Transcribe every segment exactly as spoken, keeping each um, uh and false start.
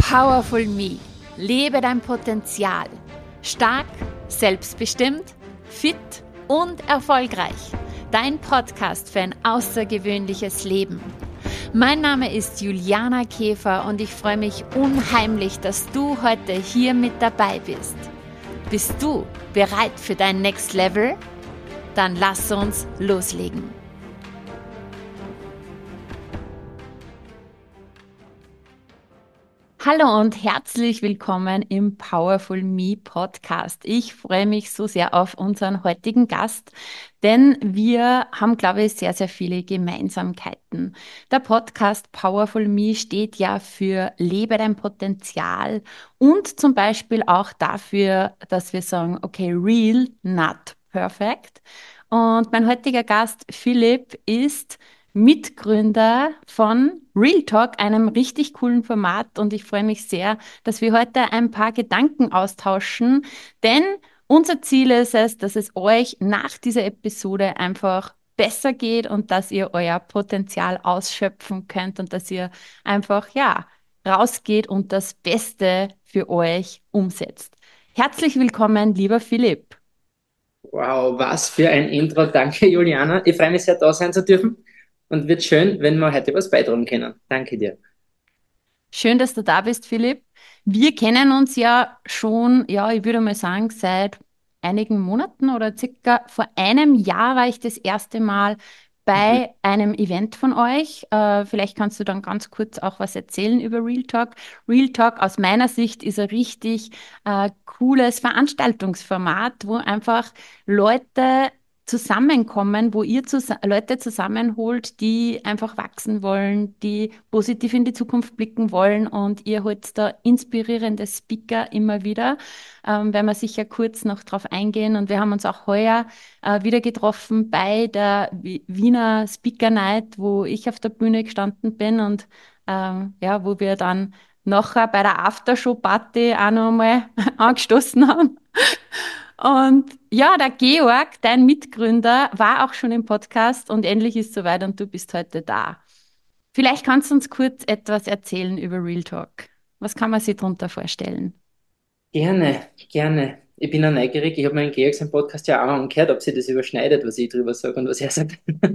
Powerful Me. Lebe dein Potenzial. Stark, selbstbestimmt, fit und erfolgreich. Dein Podcast für ein außergewöhnliches Leben. Mein Name ist Juliana Käfer und ich freue mich unheimlich, dass du heute hier mit dabei bist. Bist du bereit für dein Next Level? Dann lass uns loslegen. Hallo und herzlich willkommen im Powerful Me Podcast. Ich freue mich so sehr auf unseren heutigen Gast, denn wir haben, glaube ich, sehr, sehr viele Gemeinsamkeiten. Der Podcast Powerful Me steht ja für Lebe dein Potenzial und zum Beispiel auch dafür, dass wir sagen, okay, real, not perfect. Und mein heutiger Gast Philipp ist Mitgründer von Real Talk, einem richtig coolen Format. Und ich freue mich sehr, dass wir heute ein paar Gedanken austauschen, denn unser Ziel ist es, dass es euch nach dieser Episode einfach besser geht und dass ihr euer Potenzial ausschöpfen könnt und dass ihr einfach, ja, rausgeht und das Beste für euch umsetzt. Herzlich willkommen, lieber Philipp. Wow, was für ein Intro. Danke, Juliana. Ich freue mich sehr, da sein zu dürfen und wird schön, wenn wir heute was beitragen können. Danke dir. Schön, dass du da bist, Philipp. Wir kennen uns ja schon, ja, ich würde mal sagen, seit einigen Monaten oder circa vor einem Jahr war ich das erste Mal Mhm. bei einem Event von euch. Äh, vielleicht kannst du dann ganz kurz auch was erzählen über Real Talk. Real Talk aus meiner Sicht ist ein richtig äh, cooles Veranstaltungsformat, wo einfach Leute zusammenkommen, wo ihr zus Leute zusammenholt, die einfach wachsen wollen, die positiv in die Zukunft blicken wollen und ihr holt da inspirierende Speaker immer wieder. Ähm, werden wir sicher kurz noch drauf eingehen und wir haben uns auch heuer äh, wieder getroffen bei der Wi- Wiener Speaker Night, wo ich auf der Bühne gestanden bin und ähm, ja, wo wir dann nachher bei der Aftershow-Party auch noch mal angestoßen haben. Und ja, der Georg, dein Mitgründer, war auch schon im Podcast und endlich ist soweit und du bist heute da. Vielleicht kannst du uns kurz etwas erzählen über Real Talk. Was kann man sich darunter vorstellen? Gerne, gerne. Ich bin auch neugierig. Ich habe meinen Georg seinen Podcast ja auch angehört, ob sie das überschneidet, was ich drüber sage und was er sagt.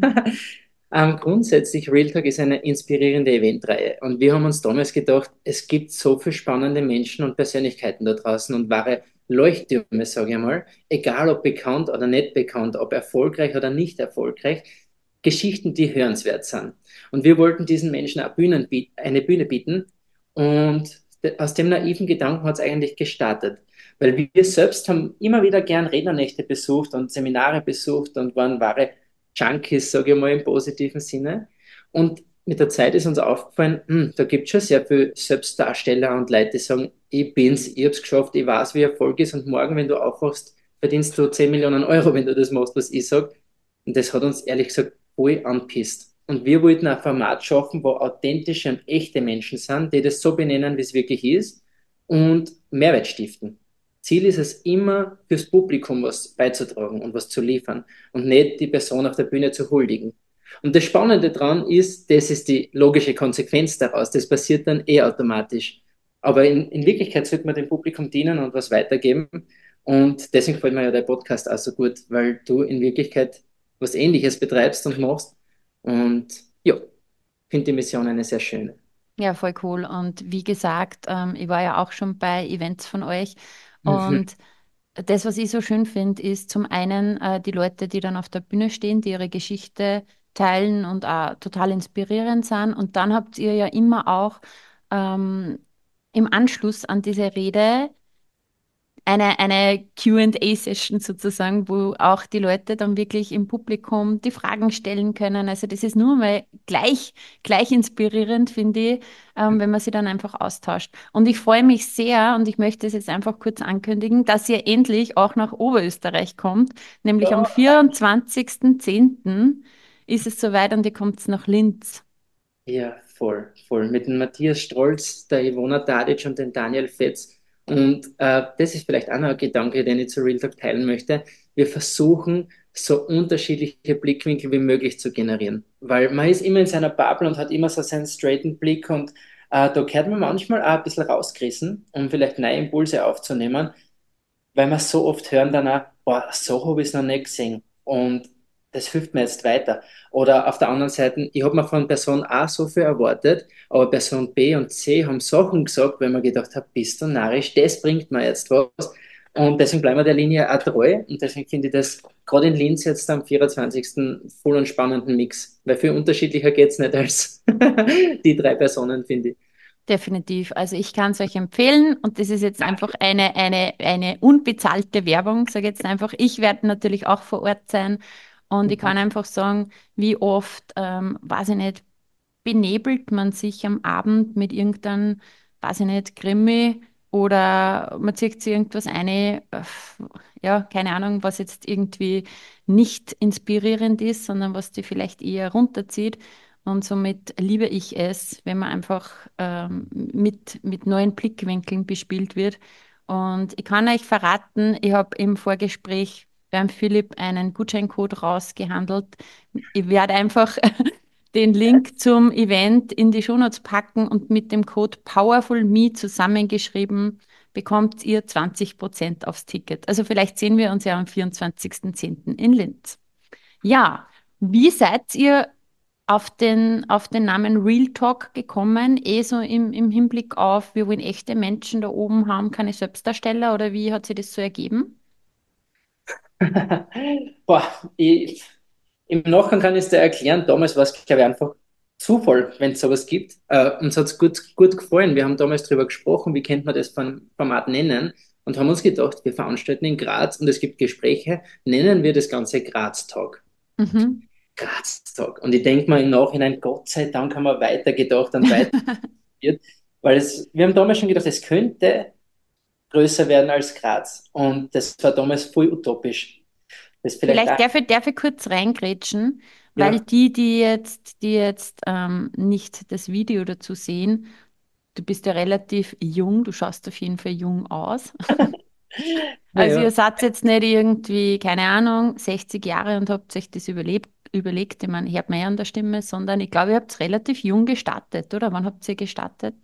Ähm, grundsätzlich, Real Talk ist eine inspirierende Eventreihe. Und wir haben uns damals gedacht, es gibt so viele spannende Menschen und Persönlichkeiten da draußen und wahre Leuchttürme, sage ich mal, egal ob bekannt oder nicht bekannt, ob erfolgreich oder nicht erfolgreich, Geschichten, die hörenswert sind. Und wir wollten diesen Menschen eine Bühne, eine Bühne bieten. Und aus dem naiven Gedanken hat es eigentlich gestartet. Weil wir selbst haben immer wieder gern Rednernächte besucht und Seminare besucht und waren wahre Junkies, sage ich mal im positiven Sinne. Und mit der Zeit ist uns aufgefallen, hm, da gibt es schon sehr viele Selbstdarsteller und Leute, die sagen, ich bin's, ich hab's geschafft, ich weiß, wie Erfolg ist und morgen, wenn du aufwachst, verdienst du zehn Millionen Euro, wenn du das machst, was ich sage. Und das hat uns ehrlich gesagt voll anpisst. Und wir wollten ein Format schaffen, wo authentische und echte Menschen sind, die das so benennen, wie es wirklich ist und Mehrwert stiften. Ziel ist es immer, fürs Publikum was beizutragen und was zu liefern und nicht die Person auf der Bühne zu huldigen. Und das Spannende daran ist, das ist die logische Konsequenz daraus. Das passiert dann eh automatisch. Aber in, in Wirklichkeit sollte man dem Publikum dienen und was weitergeben. Und deswegen gefällt mir ja der Podcast auch so gut, weil du in Wirklichkeit was Ähnliches betreibst und machst. Und ja, finde die Mission eine sehr schöne. Ja, voll cool. Und wie gesagt, ähm, ich war ja auch schon bei Events von euch. Mhm. Und das, was ich so schön finde, ist zum einen äh, die Leute, die dann auf der Bühne stehen, die ihre Geschichte teilen und auch total inspirierend sind. Und dann habt ihr ja immer auch ähm, im Anschluss an diese Rede eine, eine Q and A-Session sozusagen, wo auch die Leute dann wirklich im Publikum die Fragen stellen können. Also das ist nur mal gleich, gleich inspirierend, finde ich, ähm, wenn man sich dann einfach austauscht. Und ich freue mich sehr und ich möchte es jetzt einfach kurz ankündigen, dass ihr endlich auch nach Oberösterreich kommt, nämlich am vierundzwanzigsten zehnten ist es soweit und ihr kommt nach Linz. Ja, voll, voll. Mit dem Matthias Strolz, der Ivona Tadic und den Daniel Fetz. Und äh, das ist vielleicht auch noch ein Gedanke, den ich zu Real Talk teilen möchte. Wir versuchen, so unterschiedliche Blickwinkel wie möglich zu generieren. Weil man ist immer in seiner Bubble und hat immer so seinen straighten Blick und Äh, da gehört man manchmal auch ein bisschen rausgerissen, um vielleicht neue Impulse aufzunehmen, weil wir so oft hören dann auch, boah, so habe ich es noch nicht gesehen. Und das hilft mir jetzt weiter. Oder auf der anderen Seite, ich habe mir von Person A so viel erwartet, aber Person B und C haben Sachen gesagt, weil man gedacht hat, bist du narrisch, das bringt mir jetzt was. Und deswegen bleiben wir der Linie auch treu. Und deswegen finde ich das gerade in Linz jetzt am vierundzwanzigsten voll und spannenden Mix. Weil viel unterschiedlicher geht's nicht als die drei Personen, finde ich. Definitiv. Also ich kann es euch empfehlen und das ist jetzt einfach eine, eine, eine unbezahlte Werbung, sage jetzt einfach. Ich werde natürlich auch vor Ort sein und ich Mhm. kann einfach sagen, wie oft, ähm, weiß ich nicht, benebelt man sich am Abend mit irgendeinem, weiß ich nicht, Krimi oder man zieht sich irgendwas eine, äh, ja, keine Ahnung, was jetzt irgendwie nicht inspirierend ist, sondern was die vielleicht eher runterzieht. Und somit liebe ich es, wenn man einfach ähm, mit, mit neuen Blickwinkeln bespielt wird. Und ich kann euch verraten, ich habe im Vorgespräch beim Philipp einen Gutscheincode rausgehandelt. Ich werde einfach den Link zum Event in die Shownotes packen und mit dem Code PowerfulMe zusammengeschrieben bekommt ihr zwanzig Prozent aufs Ticket. Also vielleicht sehen wir uns ja am vierundzwanzigsten zehnten in Linz. Ja, wie seid ihr auf den, auf den Namen Real Talk gekommen? Eh so im, im Hinblick auf, wir wollen echte Menschen da oben haben, keine Selbstdarsteller oder wie hat sich das so ergeben? Boah, ich, im Nachgang kann ich es dir erklären. Damals war es, glaube ich, einfach Zufall, wenn es sowas gibt. Äh, uns hat es gut, gut gefallen. Wir haben damals darüber gesprochen, wie könnte man das Form- Format nennen und haben uns gedacht, wir veranstalten in Graz und es gibt Gespräche, nennen wir das Ganze Graz-Tag. Mhm. Graz-Tag. Und ich denke mal im Nachhinein, Gott sei Dank haben wir weitergedacht und weiter, weil es, wir haben damals schon gedacht, es könnte größer werden als Graz. Und das war damals voll utopisch. Das ist vielleicht Vielleicht auch, darf ich, darf ich kurz reingrätschen, weil ja. die, die jetzt, die jetzt ähm, nicht das Video dazu sehen, du bist ja relativ jung, du schaust auf jeden Fall jung aus. Also ihr Naja, seid jetzt nicht irgendwie, keine Ahnung, sechzig Jahre und habt euch das überlebt, überlegt, ich meine, hört man ja an der Stimme, sondern ich glaube, ihr habt relativ jung gestartet, oder? Wann habt ihr gestartet?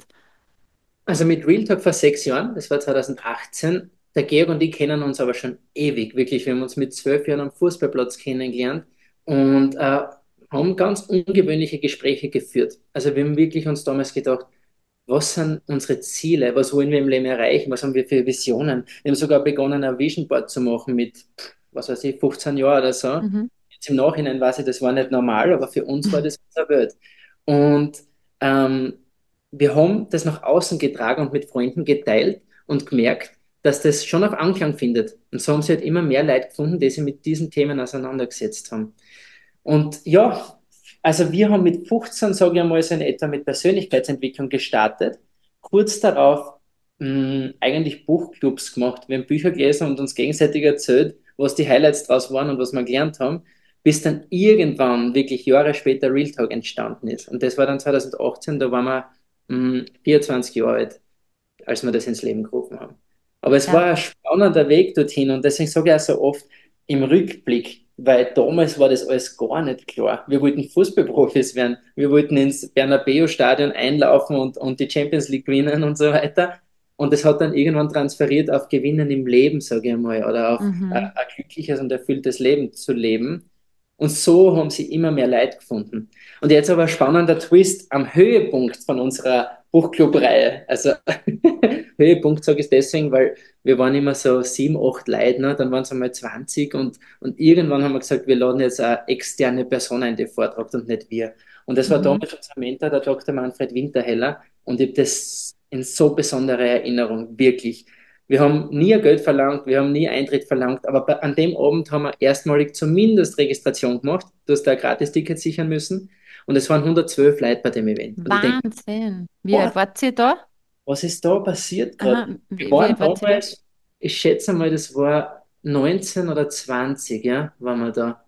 also mit Real Talk vor sechs Jahren, das war zwanzig achtzehn. Der Georg und ich kennen uns aber schon ewig, wirklich. Wir haben uns mit zwölf Jahren am Fußballplatz kennengelernt und äh, haben ganz ungewöhnliche Gespräche geführt. Also wir haben wirklich uns damals gedacht, was sind unsere Ziele? Was wollen wir im Leben erreichen? Was haben wir für Visionen? Wir haben sogar begonnen, ein Vision Board zu machen mit, was weiß ich, fünfzehn Jahren oder so. Mhm. Jetzt im Nachhinein weiß ich, das war nicht normal, aber für uns war das unsere Welt. Und ähm, wir haben das nach außen getragen und mit Freunden geteilt und gemerkt, dass das schon auch Anklang findet. Und so haben sie halt immer mehr Leute gefunden, die sich mit diesen Themen auseinandergesetzt haben. Und ja, also wir haben mit fünfzehn, sage ich einmal, so in etwa mit Persönlichkeitsentwicklung gestartet. Kurz darauf mh, eigentlich Buchclubs gemacht. Wir haben Bücher gelesen und uns gegenseitig erzählt, was die Highlights draus waren und was wir gelernt haben, bis dann irgendwann, wirklich Jahre später, Real Talk entstanden ist. Und das war dann zwanzig achtzehn, da waren wir mh, vierundzwanzig Jahre alt, als wir das ins Leben gerufen haben. Aber es war Ja. ein spannender Weg dorthin und deswegen sage ich auch so oft im Rückblick, weil damals war das alles gar nicht klar. Wir wollten Fußballprofis werden, wir wollten ins Bernabeu-Stadion einlaufen und, und die Champions League gewinnen und so weiter. Und das hat dann irgendwann transferiert auf Gewinnen im Leben, sage ich mal, oder auf äh, Mhm. ein glückliches und erfülltes Leben zu leben. Und so haben sie immer mehr Leute gefunden. Und jetzt aber ein spannender Twist am Höhepunkt von unserer Buchclub-Reihe. Also Höhepunkt sage ich deswegen, weil wir waren immer so sieben, acht Leute, ne? Dann waren es einmal zwanzig und, und irgendwann haben wir gesagt, wir laden jetzt eine externe Person ein, die vortragt und nicht wir. Und das war Mhm. damals unser Mentor, der Doktor Manfred Winterheller. Und ich habe das in so besonderer Erinnerung, wirklich. Wir haben nie ein Geld verlangt, wir haben nie Eintritt verlangt, aber bei, an dem Abend haben wir erstmalig zumindest Registration gemacht. Du hast da ein Gratis-Ticket sichern müssen. Und es waren hundertzwölf Leute bei dem Event. Und ich denke, Wahnsinn. Wie alt boah, wart ihr da? was ist da passiert gerade? Aha, Wir wie, wie waren alt wart ihr da? damals, ich schätze mal, das war neunzehn oder zwanzig, ja, waren wir da.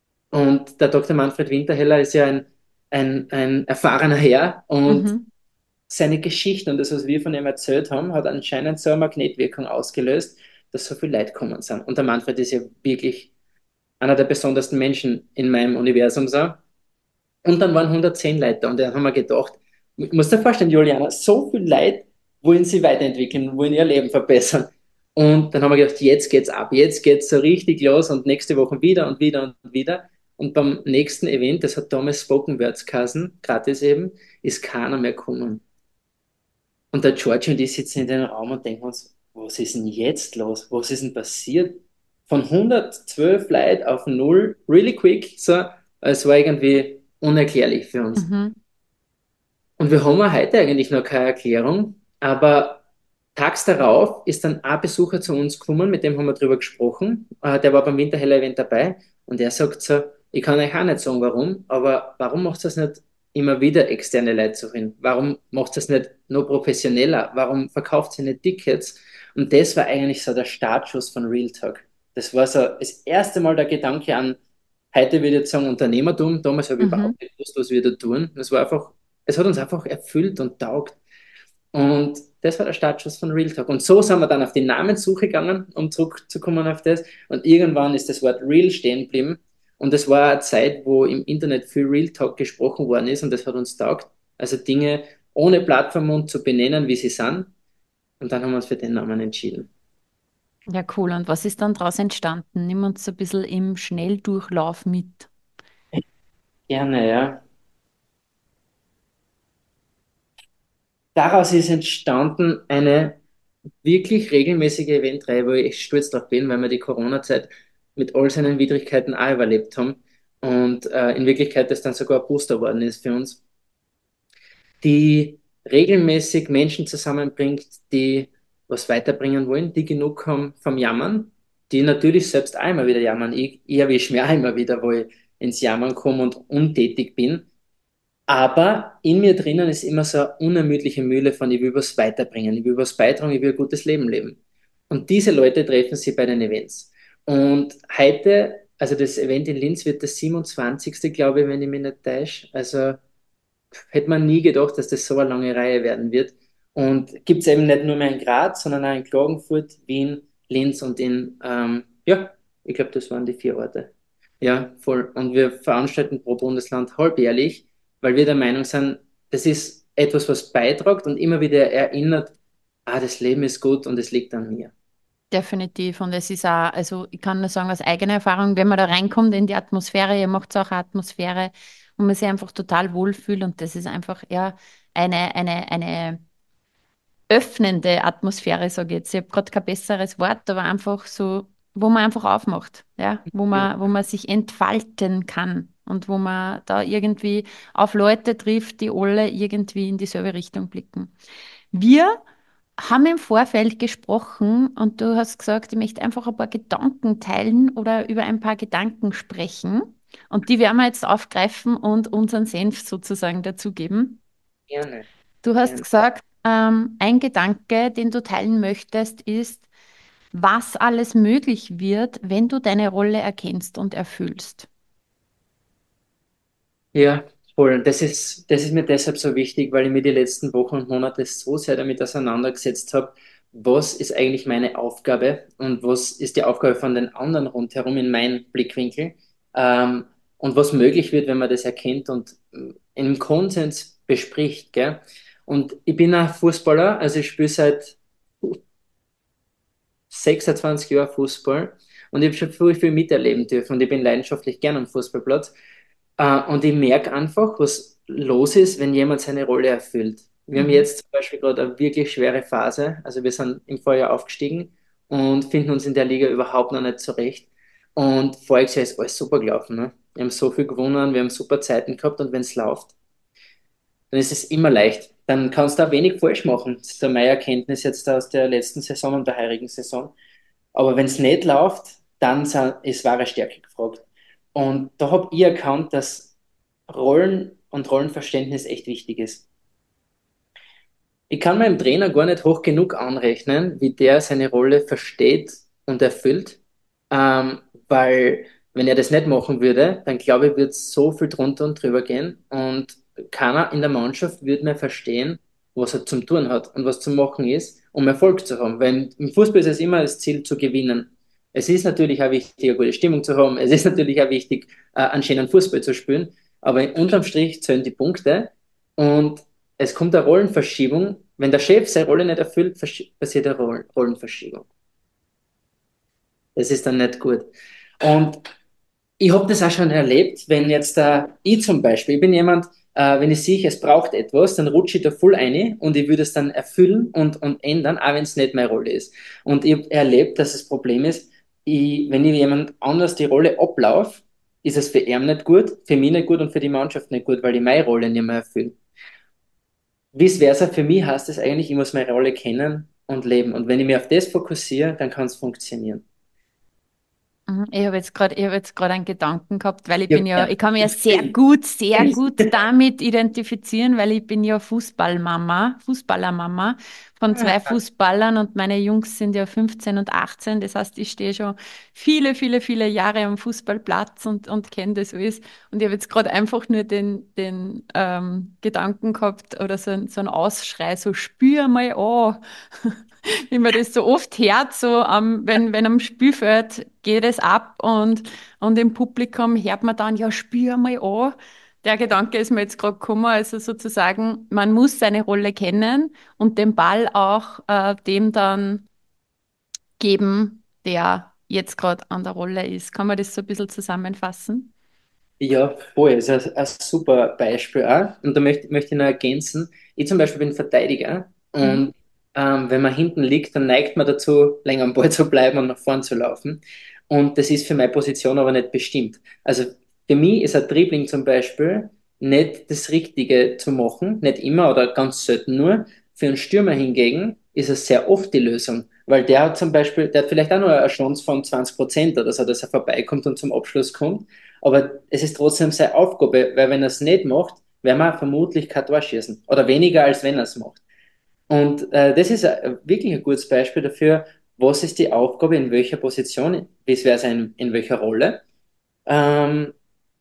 Und der Doktor Manfred Winterheller ist ja ein, ein, ein erfahrener Herr und Mhm. seine Geschichte und das, was wir von ihm erzählt haben, hat anscheinend so eine Magnetwirkung ausgelöst, dass so viele Leute gekommen sind. Und der Manfred ist ja wirklich einer der besondersten Menschen in meinem Universum so. Und dann waren hundertzehn Leute da und dann haben wir gedacht, Du musst dir vorstellen, Juliana, so viel Leute wollen sie weiterentwickeln, wollen ihr Leben verbessern. Und dann haben wir gedacht, jetzt geht's ab, jetzt geht's so richtig los und nächste Woche wieder und wieder und wieder. Und beim nächsten Event, das hat damals Spoken Words geheißen, gratis eben, ist keiner mehr gekommen. Und der George und ich sitzen in den Raum und denken uns, was ist denn jetzt los? Was ist denn passiert? Von hundertzwölf Leuten auf null, really quick, so, es war irgendwie unerklärlich für uns. Mhm. Und wir haben auch heute eigentlich noch keine Erklärung, aber tags darauf ist dann ein Besucher zu uns gekommen, mit dem haben wir drüber gesprochen. Äh, der war beim Winterheller-Event dabei und er sagt so, ich kann euch auch nicht sagen, warum, aber warum macht das nicht immer wieder externe Leute so hin? Warum macht das nicht noch professioneller? Warum verkauft ihr nicht Tickets? Und das war eigentlich so der Startschuss von Real Talk. Das war so das erste Mal der Gedanke an, heute würde ich jetzt sagen Unternehmertum. Damals habe ich Mhm. überhaupt nicht gewusst, was wir da tun. Das war einfach, es hat uns einfach erfüllt und taugt. Und das war der Startschuss von Real Talk. Und so sind wir dann auf die Namenssuche gegangen, um zurückzukommen auf das. Und irgendwann ist das Wort Real stehen geblieben. Und das war eine Zeit, wo im Internet viel Real Talk gesprochen worden ist und das hat uns taugt. Also Dinge ohne Plattform zu benennen, wie sie sind. Und dann haben wir uns für den Namen entschieden. Ja, cool. Und was ist dann daraus entstanden? Nimm uns so ein bisschen im Schnelldurchlauf mit. Gerne, ja. Daraus ist entstanden eine wirklich regelmäßige Eventreihe, wo ich echt stolz drauf bin, weil wir die Corona-Zeit mit all seinen Widrigkeiten auch überlebt haben und äh, in Wirklichkeit das dann sogar ein Booster worden ist für uns, die regelmäßig Menschen zusammenbringt, die was weiterbringen wollen, die genug haben vom Jammern, die natürlich selbst auch immer wieder jammern. Ich, ich erwische mich auch immer wieder, wo ich ins Jammern komme und untätig bin. Aber in mir drinnen ist immer so eine unermüdliche Mühle von, ich will was weiterbringen, ich will was beitragen, ich will ein gutes Leben leben. Und diese Leute treffen sie bei den Events. Und heute, also das Event in Linz wird das siebenundzwanzigste, glaube ich, wenn ich mich nicht täusche. Also hätte man nie gedacht, dass das so eine lange Reihe werden wird. Und gibt es eben nicht nur mehr in Graz, sondern auch in Klagenfurt, Wien, Linz und in, ähm, ja, ich glaube, das waren die vier Orte. Ja, voll. Und wir veranstalten pro Bundesland halbjährlich, weil wir der Meinung sind, das ist etwas, was beitragt und immer wieder erinnert, ah, das Leben ist gut und es liegt an mir. Definitiv. Und es ist auch, also ich kann nur sagen, aus eigener Erfahrung, wenn man da reinkommt in die Atmosphäre, ihr macht auch eine Atmosphäre, wo man sich einfach total wohlfühlt. Und das ist einfach eher eine, eine, eine öffnende Atmosphäre, sage ich jetzt. Ich habe gerade kein besseres Wort, aber einfach so, wo man einfach aufmacht, ja, wo Ja, man, wo man sich entfalten kann und wo man da irgendwie auf Leute trifft, die alle irgendwie in dieselbe Richtung blicken. Wir haben im Vorfeld gesprochen und du hast gesagt, ich möchte einfach ein paar Gedanken teilen oder über ein paar Gedanken sprechen. Und die werden wir jetzt aufgreifen und unseren Senf sozusagen dazugeben. gerne, Du hast gerne. gesagt, ähm, ein Gedanke, den du teilen möchtest, ist, was alles möglich wird, wenn du deine Rolle erkennst und erfüllst. Ja, voll. Und das ist, das ist mir deshalb so wichtig, weil ich mir die letzten Wochen und Monate so sehr damit auseinandergesetzt habe, was ist eigentlich meine Aufgabe und was ist die Aufgabe von den anderen rundherum in meinem Blickwinkel, ähm, und was möglich wird, wenn man das erkennt und äh, im Konsens bespricht, gell? Und ich bin ein Fußballer, also ich spiele seit sechsundzwanzig Jahren Fußball und ich habe schon viel, viel miterleben dürfen und ich bin leidenschaftlich gern am Fußballplatz. Äh, und ich merke einfach, was los ist, wenn jemand seine Rolle erfüllt. Wir haben Mhm. jetzt zum Beispiel gerade eine wirklich schwere Phase. Also wir sind im Vorjahr aufgestiegen und finden uns in der Liga überhaupt noch nicht zurecht. Und voriges Jahr ist alles super gelaufen. Ne? Wir haben so viel gewonnen, wir haben super Zeiten gehabt und wenn es läuft, dann ist es immer leicht. Dann kannst du auch wenig falsch machen. Das ist so meine Erkenntnis jetzt aus der letzten Saison und der heurigen Saison. Aber wenn es nicht läuft, dann sind- ist wahre Stärke gefragt. Und da habe ich erkannt, dass Rollen und Rollenverständnis echt wichtig ist. Ich kann meinem Trainer gar nicht hoch genug anrechnen, wie der seine Rolle versteht und erfüllt, ähm, weil wenn er das nicht machen würde, dann glaube ich, würde es so viel drunter und drüber gehen und keiner in der Mannschaft würde mehr verstehen, was er zum Tun hat und was zu machen ist, um Erfolg zu haben. Weil im Fußball ist es immer das Ziel zu gewinnen. Es ist natürlich auch wichtig, eine gute Stimmung zu haben. Es ist natürlich auch wichtig, äh, einen schönen Fußball zu spielen. Aber unterm Strich zählen die Punkte und es kommt eine Rollenverschiebung. Wenn der Chef seine Rolle nicht erfüllt, versch- passiert eine Rollen Rollenverschiebung. Das ist dann nicht gut. Und ich habe das auch schon erlebt, wenn jetzt äh, ich zum Beispiel, ich bin jemand, äh, wenn ich sehe, es braucht etwas, dann rutsche ich da voll rein und ich würde es dann erfüllen und, und ändern, auch wenn es nicht meine Rolle ist. Und ich habe erlebt, dass das Problem ist, ich, wenn ich jemand anders die Rolle ablaufe, ist es für ihn nicht gut, für mich nicht gut und für die Mannschaft nicht gut, weil ich meine Rolle nicht mehr erfülle. Vice versa, für mich heißt es eigentlich, ich muss meine Rolle kennen und leben. Und wenn ich mich auf das fokussiere, dann kann es funktionieren. Mhm. Ich habe jetzt gerade, ich habe jetzt gerade einen Gedanken gehabt, weil ich Ja, bin ja, ja. ich kann mich ja sehr gut, sehr gut damit identifizieren, weil ich bin ja Fußballmama, Fußballermama von zwei Fußballern und meine Jungs sind ja fünfzehn und achtzehn. Das heißt, ich stehe schon viele, viele, viele Jahre am Fußballplatz und, und kenne das alles. Und ich habe jetzt gerade einfach nur den, den ähm, Gedanken gehabt oder so, ein- so ein Ausschrei, so spür mal an. Wie man das so oft hört, so am, wenn, wenn am Spielfeld geht es ab und, und im Publikum hört man dann, ja, spür mal an. Der Gedanke ist mir jetzt gerade gekommen, also sozusagen, man muss seine Rolle kennen und den Ball auch äh, dem dann geben, der jetzt gerade an der Rolle ist. Kann man das so ein bisschen zusammenfassen? Ja, voll. Das ist ein, ein super Beispiel auch. Und da möchte, möchte ich noch ergänzen. Ich zum Beispiel bin Verteidiger Mhm. und ähm, wenn man hinten liegt, dann neigt man dazu, länger am Ball zu bleiben und nach vorn zu laufen. Und das ist für meine Position aber nicht bestimmt. Also für mich ist ein Dribbling zum Beispiel nicht das Richtige zu machen, nicht immer oder ganz selten nur. Für einen Stürmer hingegen ist es sehr oft die Lösung, weil der hat zum Beispiel, der hat vielleicht auch nur eine Chance von zwanzig Prozent oder so, dass er vorbeikommt und zum Abschluss kommt. Aber es ist trotzdem seine Aufgabe, weil wenn er es nicht macht, werden wir vermutlich kein Tor schießen. Oder weniger, als wenn er es macht. Und äh, das ist ein, wirklich ein gutes Beispiel dafür, was ist die Aufgabe, in welcher Position, wie wäre es in, in welcher Rolle, ähm,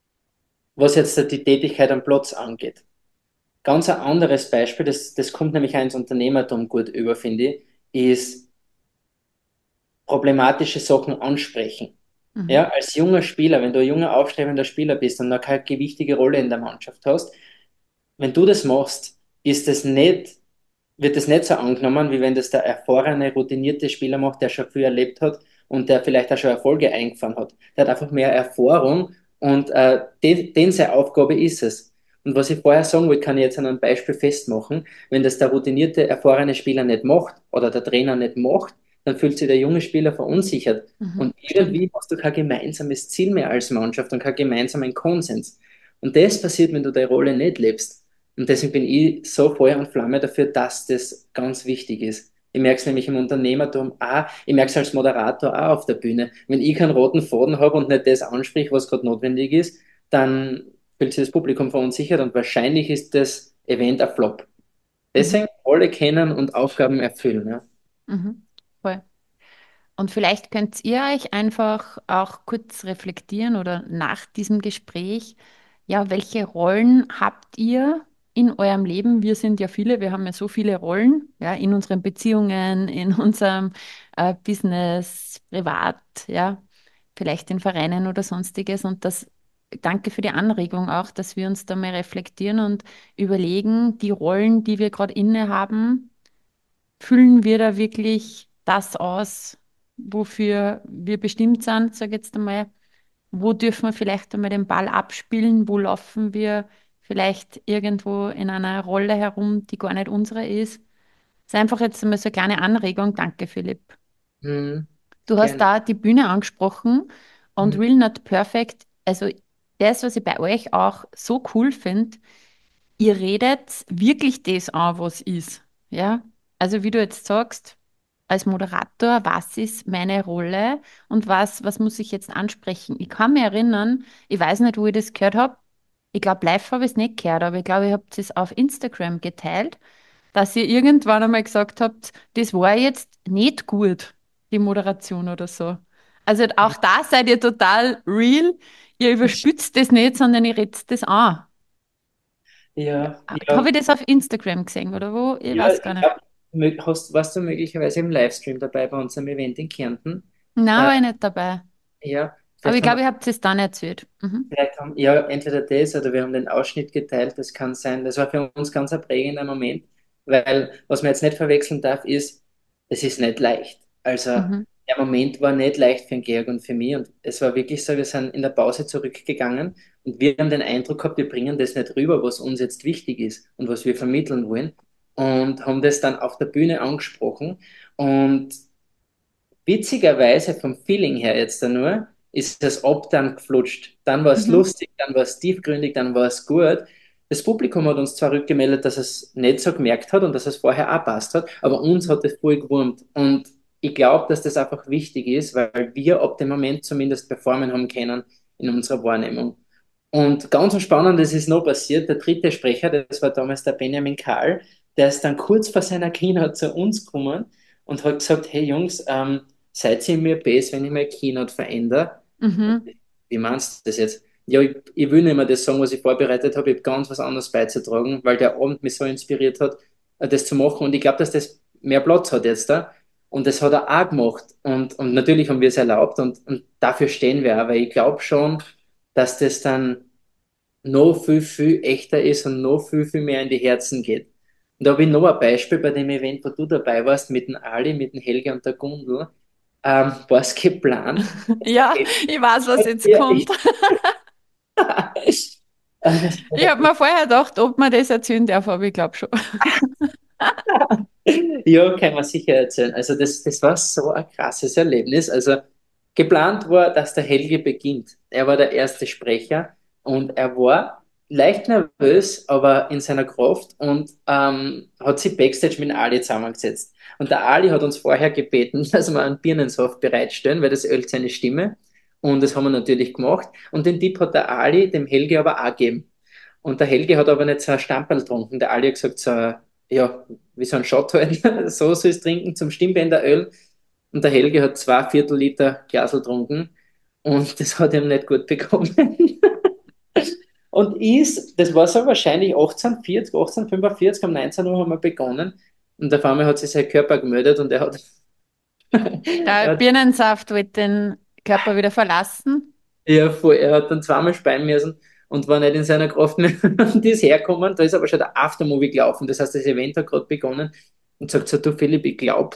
was jetzt die Tätigkeit am Platz angeht. Ganz ein anderes Beispiel, das, das kommt nämlich auch ins Unternehmertum gut über, finde ich, ist problematische Sachen ansprechen. Ja, Mhm. als junger Spieler, wenn du ein junger, aufstrebender Spieler bist und noch keine gewichtige Rolle in der Mannschaft hast, wenn du das machst, ist es nicht, wird es nicht so angenommen, wie wenn das der erfahrene, routinierte Spieler macht, der schon viel erlebt hat und der vielleicht auch schon Erfolge eingefahren hat. Der hat einfach mehr Erfahrung und äh, den, den seine Aufgabe ist es. Und was ich vorher sagen wollte, kann ich jetzt an einem Beispiel festmachen. Wenn das der routinierte, erfahrene Spieler nicht macht oder der Trainer nicht macht, dann fühlt sich der junge Spieler verunsichert. Und Mhm. Stimmt. irgendwie hast du kein gemeinsames Ziel mehr als Mannschaft und keinen gemeinsamen Konsens. Und das passiert, wenn du deine Rolle nicht lebst. Und deswegen bin ich so Feuer und Flamme dafür, dass das ganz wichtig ist. Ich merke es nämlich im Unternehmertum auch, ich merke es als Moderator auch auf der Bühne. Wenn ich keinen roten Faden habe und nicht das ansprich, was gerade notwendig ist, dann fühlt sich das Publikum verunsichert und wahrscheinlich ist das Event ein Flop. Mhm. Deswegen Rolle kennen und Aufgaben erfüllen. Ja. Mhm. Voll. Und vielleicht könnt ihr euch einfach auch kurz reflektieren oder nach diesem Gespräch, ja, welche Rollen habt ihr in eurem Leben? Wir sind ja viele, wir haben ja so viele Rollen, ja, in unseren Beziehungen, in unserem äh, Business, privat, ja, vielleicht in Vereinen oder sonstiges. Und das, danke für die Anregung auch, dass wir uns da mal reflektieren und überlegen, die Rollen, die wir gerade innehaben, füllen wir da wirklich das aus, wofür wir bestimmt sind, sage ich jetzt einmal. Wo dürfen wir vielleicht einmal den Ball abspielen? Wo laufen wir vielleicht irgendwo in einer Rolle herum, die gar nicht unsere ist? Das ist einfach jetzt einmal so eine kleine Anregung. Danke, Philipp. Hm, Du hast gerne. da die Bühne angesprochen und Hm, Real Not Perfect. Also das, was ich bei euch auch so cool finde, ihr redet wirklich das an, was ist. Ja? Also wie du jetzt sagst, als Moderator, was ist meine Rolle und was, was muss ich jetzt ansprechen? Ich kann mich erinnern, ich weiß nicht, wo ich das gehört habe. Ich glaube, live habe ich es nicht gehört, aber ich glaube, ich habe es auf Instagram geteilt, dass ihr irgendwann einmal gesagt habt, das war jetzt nicht gut, die Moderation oder so. Also auch da seid ihr total real. Ihr überspitzt das nicht, sondern ihr redet das an. ja, Habe ja, ich das auf Instagram gesehen oder wo? Ich ja, weiß gar ich nicht. glaube, hast, warst du möglicherweise im Livestream dabei bei unserem Event in Kärnten? Nein, Äh, war ich nicht dabei. Ja, Aber ich Vielleicht haben glaube, ihr habt es dann erzählt. Mhm. Vielleicht haben, ja, entweder das oder wir haben den Ausschnitt geteilt, das kann sein. Das war für uns ganz ein prägender Moment, weil was man jetzt nicht verwechseln darf, ist, es ist nicht leicht. Also Mhm. der Moment war nicht leicht für den Georg und für mich und es war wirklich so, wir sind in der Pause zurückgegangen und wir haben den Eindruck gehabt, wir bringen das nicht rüber, was uns jetzt wichtig ist und was wir vermitteln wollen und haben das dann auf der Bühne angesprochen und witzigerweise vom Feeling her jetzt da nur, ist das Ab dann geflutscht. Dann war es Mhm. lustig, dann war es tiefgründig, dann war es gut. Das Publikum hat uns zwar rückgemeldet, dass es nicht so gemerkt hat und dass es vorher auch passt hat, aber uns hat es voll gewurmt. Und ich glaube, dass das einfach wichtig ist, weil wir ab dem Moment zumindest performen haben können in unserer Wahrnehmung. Und ganz spannend, das ist noch passiert, der dritte Sprecher, das war damals der Benjamin Karl, der ist dann kurz vor seiner Keynote zu uns gekommen und hat gesagt, hey Jungs, ähm, seid ihr mir besser, wenn ich meine Keynote verändere? Mhm. Wie meinst du das jetzt? Ja, ich, ich will nicht mehr das sagen, was ich vorbereitet habe. Ich habe ganz was anderes beizutragen, weil der Abend mich so inspiriert hat, äh, das zu machen. Und ich glaube, dass das mehr Platz hat jetzt da. Und das hat er auch gemacht. Und, und natürlich haben wir es erlaubt und, und dafür stehen wir auch, weil ich glaube schon, dass das dann noch viel, viel echter ist und noch viel, viel mehr in die Herzen geht. Und da habe ich noch ein Beispiel bei dem Event, wo du dabei warst, mit dem Ali, mit dem Helge und der Gundel. Ähm, war es geplant? Ja, ich weiß, was jetzt Ja, kommt. ich, Ich habe mir vorher gedacht, ob man das erzählen darf, aber ich glaube schon. ja, kann man sicher erzählen. Also das, das war so ein krasses Erlebnis. Also geplant war, dass der Helge beginnt. Er war der erste Sprecher und er war leicht nervös, aber in seiner Kraft und ähm, hat sich backstage mit dem Ali zusammengesetzt. Und der Ali hat uns vorher gebeten, dass wir einen Birnensaft bereitstellen, weil das ölt seine Stimme. Und das haben wir natürlich gemacht. Und den Tipp hat der Ali dem Helge aber auch gegeben. Und der Helge hat aber nicht so ein Stamperl getrunken. Der Ali hat gesagt, so, ja, wie so ein Shot halt, so soll es trinken zum Stimmbänderöl. Und der Helge hat zwei Viertel Liter Glasl getrunken und das hat ihm nicht gut bekommen. Und ist, das war so wahrscheinlich achtzehnhundertvierzig, achtzehnhundertfünfundvierzig, um neunzehn Uhr haben wir begonnen und auf einmal hat sich sein Körper gemeldet und er hat, Der er hat Birnensaft wird den Körper wieder verlassen. ja, voll, er hat dann zweimal speien müssen und war nicht in seiner Kraft mehr und ist hergekommen. Da ist aber schon der Aftermovie gelaufen. Das heißt, das Event hat gerade begonnen und sagt so, du Philipp, ich glaube,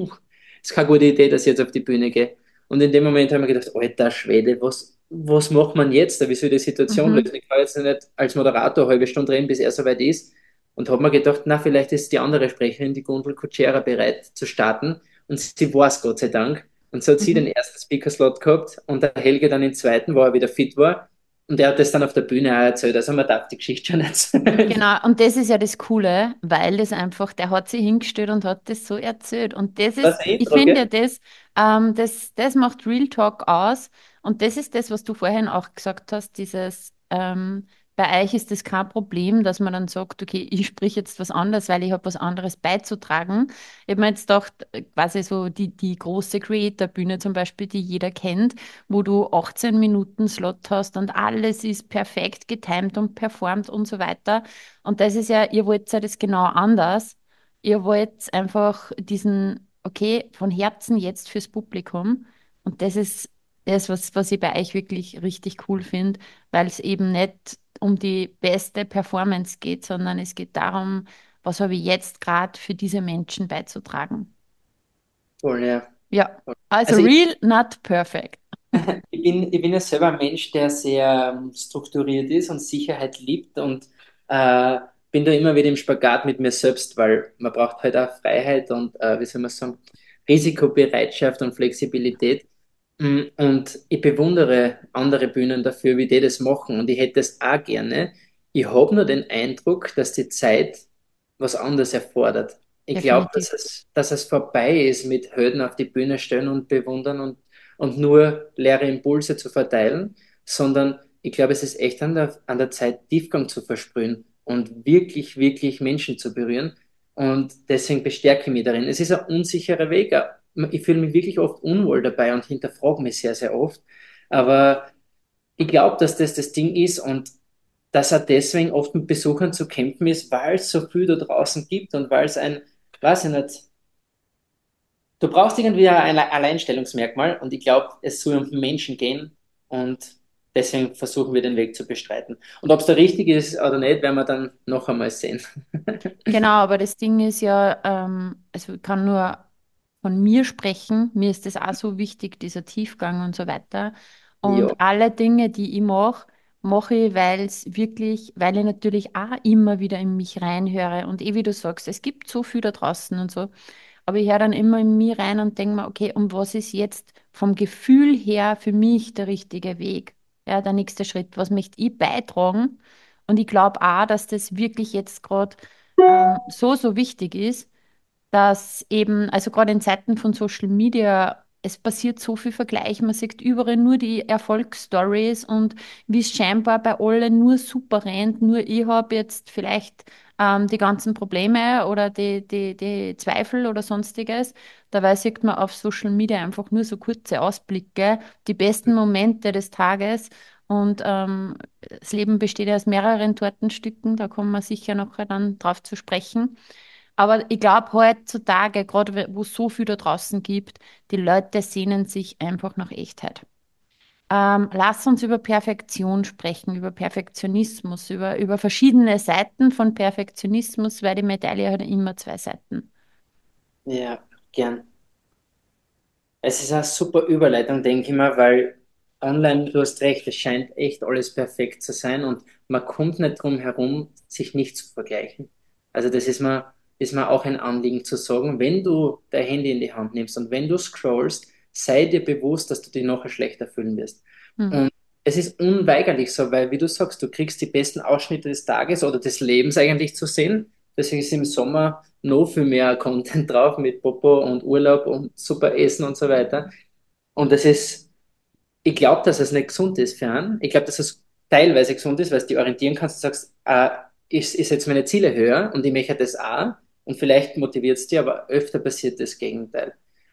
ist keine gute Idee, dass ich jetzt auf die Bühne gehe. Und in dem Moment haben wir gedacht, alter Schwede, was, was macht man jetzt? Wie soll ich die Situation Mhm. lösen? Ich kann jetzt nicht als Moderator eine halbe Stunde reden, bis er soweit ist. Und habe mir gedacht, na, vielleicht ist die andere Sprecherin, die Gundel Kutschera, bereit zu starten. Und sie war es, Gott sei Dank. Und so hat sie den Mhm. ersten Speaker-Slot gehabt und der Helge dann den zweiten, wo er wieder fit war. Und er hat das dann auf der Bühne auch erzählt. Also man darf die Geschichte schon erzählen. Genau, und das ist ja das Coole, weil das einfach, der hat sich hingestellt und hat das so erzählt. Und das Das ist, ist ein ich Intro, finde ja gell? das, ähm, das, das macht Real Talk aus. Und das ist das, was du vorhin auch gesagt hast, dieses, ähm, bei euch ist das kein Problem, dass man dann sagt, okay, ich sprich jetzt was anderes, weil ich habe was anderes beizutragen. Ich habe mir jetzt gedacht, äh, quasi so die, die große Creator-Bühne zum Beispiel, die jeder kennt, wo du achtzehn Minuten Slot hast und alles ist perfekt getimed und performt und so weiter. Und das ist ja, ihr wollt ja das genau anders. Ihr wollt einfach diesen, okay, von Herzen jetzt fürs Publikum. Und das ist das, was, was ich bei euch wirklich richtig cool finde, weil es eben nicht um die beste Performance geht, sondern es geht darum, was habe ich jetzt gerade für diese Menschen beizutragen. Voll, ja. Ja, also Also ich, real, not perfect. ich bin, ich bin ja selber ein Mensch, der sehr ähm, strukturiert ist und Sicherheit liebt und äh, bin da immer wieder im Spagat mit mir selbst, weil man braucht halt auch Freiheit und, äh, wie soll man sagen, Risikobereitschaft und Flexibilität. Mm, Und ich bewundere andere Bühnen dafür, wie die das machen und ich hätte es auch gerne. Ich habe nur den Eindruck, dass die Zeit was anderes erfordert. Ich glaube, Definitiv. dass es, dass es vorbei ist mit Helden auf die Bühne stellen und bewundern und und nur leere Impulse zu verteilen, sondern ich glaube, es ist echt an der, an der Zeit, Tiefgang zu versprühen und wirklich, wirklich Menschen zu berühren. Und deswegen bestärke ich mich darin. Es ist ein unsicherer Weg. Ich fühle mich wirklich oft unwohl dabei und hinterfrage mich sehr, sehr oft. Aber ich glaube, dass das das Ding ist und dass er deswegen oft mit Besuchern zu kämpfen ist, weil es so viel da draußen gibt und weil es ein, weiß ich nicht, du brauchst irgendwie ein Alleinstellungsmerkmal und ich glaube, es soll um den Menschen gehen Und deswegen versuchen wir den Weg zu bestreiten. Und ob es der richtige ist oder nicht, werden wir dann noch einmal sehen. Genau, aber das Ding ist ja, ähm, also ich kann nur von mir sprechen. Mir ist das auch so wichtig, dieser Tiefgang und so weiter. Ja, Und alle Dinge, die ich mache, mache ich, weil es wirklich, weil ich natürlich auch immer wieder in mich reinhöre. Und eh wie du sagst, es gibt so viel da draußen und so. Aber ich höre dann immer in mich rein und denke mir, okay, und was ist jetzt vom Gefühl her für mich der richtige Weg? Ja, der nächste Schritt. Was möchte ich beitragen? Und ich glaube auch, dass das wirklich jetzt gerade ähm, so, so wichtig ist, dass eben, also gerade in Zeiten von Social Media, es passiert so viel Vergleich, man sieht überall nur die Erfolgsstories und wie es scheinbar bei allen nur super rennt, nur ich habe jetzt vielleicht ähm, die ganzen Probleme oder die, die, die Zweifel oder sonstiges. Dabei sieht man auf Social Media einfach nur so kurze Ausblicke, die besten Momente des Tages. Und ähm, das Leben besteht ja aus mehreren Tortenstücken, da kommen wir sicher noch dann drauf zu sprechen. Aber ich glaube heutzutage, gerade wo es so viel da draußen gibt, die Leute sehnen sich einfach nach Echtheit. Ähm, lass uns über Perfektion sprechen, über Perfektionismus, über, über verschiedene Seiten von Perfektionismus, weil die Medaille hat immer zwei Seiten. ja, gern. Es ist eine super Überleitung, denke ich mal, weil online, du hast recht, es scheint echt alles perfekt zu sein und man kommt nicht drum herum, sich nicht zu vergleichen. Also das ist mir, ist mir auch ein Anliegen zu sagen, wenn du dein Handy in die Hand nimmst und wenn du scrollst, sei dir bewusst, dass du dich nachher schlechter fühlen wirst. Hm. Und es ist unweigerlich so, weil, wie du sagst, du kriegst die besten Ausschnitte des Tages oder des Lebens eigentlich zu sehen. Deswegen ist im Sommer noch viel mehr Content drauf mit Popo und Urlaub und super Essen und so weiter. Und das ist, ich glaube, dass es nicht gesund ist für einen. Ich glaube, dass es teilweise gesund ist, weil du dich orientieren kannst und sagst, äh, ich, ich setze meine Ziele höher und ich möchte das auch. Und vielleicht motiviert es dich, aber öfter passiert das Gegenteil.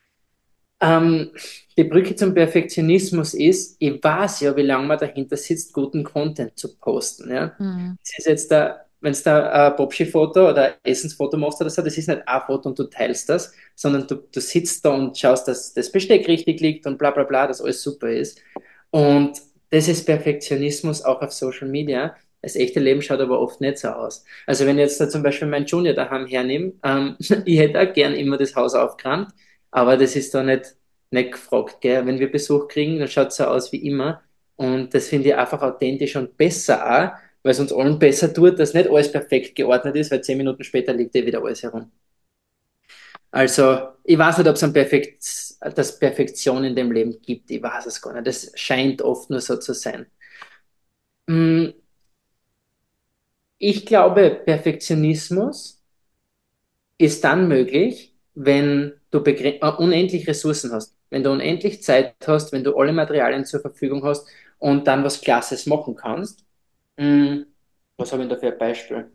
Ähm, die Brücke zum Perfektionismus ist, ich weiß ja, wie lange man dahinter sitzt, guten Content zu posten. Ja? Hm. Das ist jetzt da, wenn du da ein Popschi-Foto oder ein Essensfoto machst oder so, das ist nicht ein Foto und du teilst das, sondern du, du sitzt da und schaust, dass das Besteck richtig liegt und bla bla bla, dass alles super ist. Und das ist Perfektionismus auch auf Social Media. Das echte Leben schaut aber oft nicht so aus. Also wenn ich jetzt da zum Beispiel meinen Junior daheim hernehme, ähm, ich hätte auch gern immer das Haus aufgeräumt, aber das ist da nicht, nicht gefragt. Gell? Wenn wir Besuch kriegen, dann schaut es so aus wie immer. Und das finde ich einfach authentisch und besser auch, weil es uns allen besser tut, dass nicht alles perfekt geordnet ist, weil zehn Minuten später liegt eh wieder alles herum. Also, ich weiß nicht, ob es ein Perfekt, das Perfektion in dem Leben gibt. Ich weiß es gar nicht. Das scheint oft nur so zu sein. Mm, Ich glaube, Perfektionismus ist dann möglich, wenn du begre- äh, unendlich Ressourcen hast, wenn du unendlich Zeit hast, wenn du alle Materialien zur Verfügung hast und dann was Klasses machen kannst. Mm, Was habe ich da für ein Beispiel?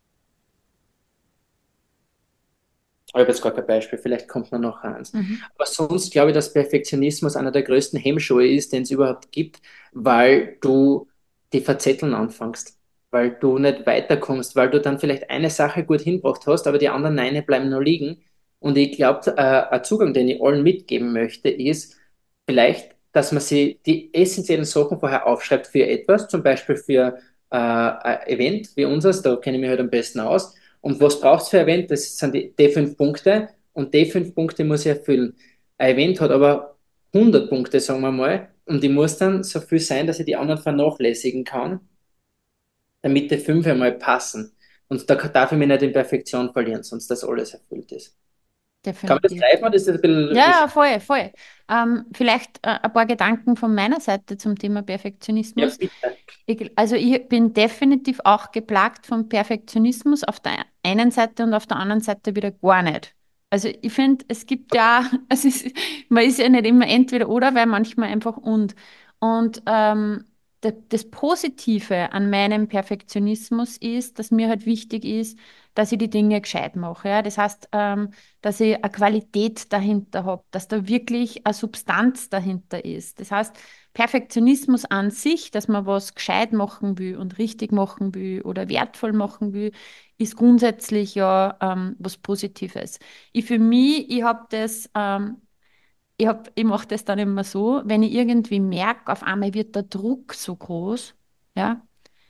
Ich habe jetzt gar kein Beispiel, vielleicht kommt mir noch eins. Mhm. Aber sonst glaube ich, dass Perfektionismus einer der größten Hemmschuhe ist, den es überhaupt gibt, weil du die Verzetteln anfängst, weil du nicht weiterkommst, weil du dann vielleicht eine Sache gut hinbracht hast, aber die anderen Neine bleiben nur liegen. Und ich glaube, äh, ein Zugang, den ich allen mitgeben möchte, ist vielleicht, dass man sich die essentiellen Sachen vorher aufschreibt für etwas, zum Beispiel für äh, ein Event wie unseres, da kenne ich mich halt am besten aus und was braucht es für ein Event? Das sind die D fünf Punkte und D fünf Punkte muss ich erfüllen. Ein Event hat aber hundert Punkte, sagen wir mal, und ich muss dann so viel sein, dass ich die anderen vernachlässigen kann, damit die fünf einmal passen. Und da darf ich mich nicht in Perfektion verlieren, sonst das alles erfüllt ist. Kann man das Definitiv. greifen oder ist das ein Ja, bisschen... ja, voll, voll. Ähm, vielleicht äh, ein paar Gedanken von meiner Seite zum Thema Ja, Perfektionismus. bitte. Ich, also ich bin definitiv auch geplagt vom Perfektionismus auf der einen Seite und auf der anderen Seite wieder gar nicht. Also ich finde, es gibt ja, es ist, man ist ja nicht immer entweder oder, weil manchmal einfach und. Und ähm, da- das Positive an meinem Perfektionismus ist, dass mir halt wichtig ist, dass ich die Dinge gescheit mache. Ja? Das heißt, ähm, dass ich eine Qualität dahinter habe, dass da wirklich eine Substanz dahinter ist. Das heißt, Perfektionismus an sich, dass man was gescheit machen will und richtig machen will oder wertvoll machen will, ist grundsätzlich ja ähm, was Positives. Ich für mich, ich habe das, ähm, ich, hab, ich mache das dann immer so, wenn ich irgendwie merke, auf einmal wird der Druck so groß, ja,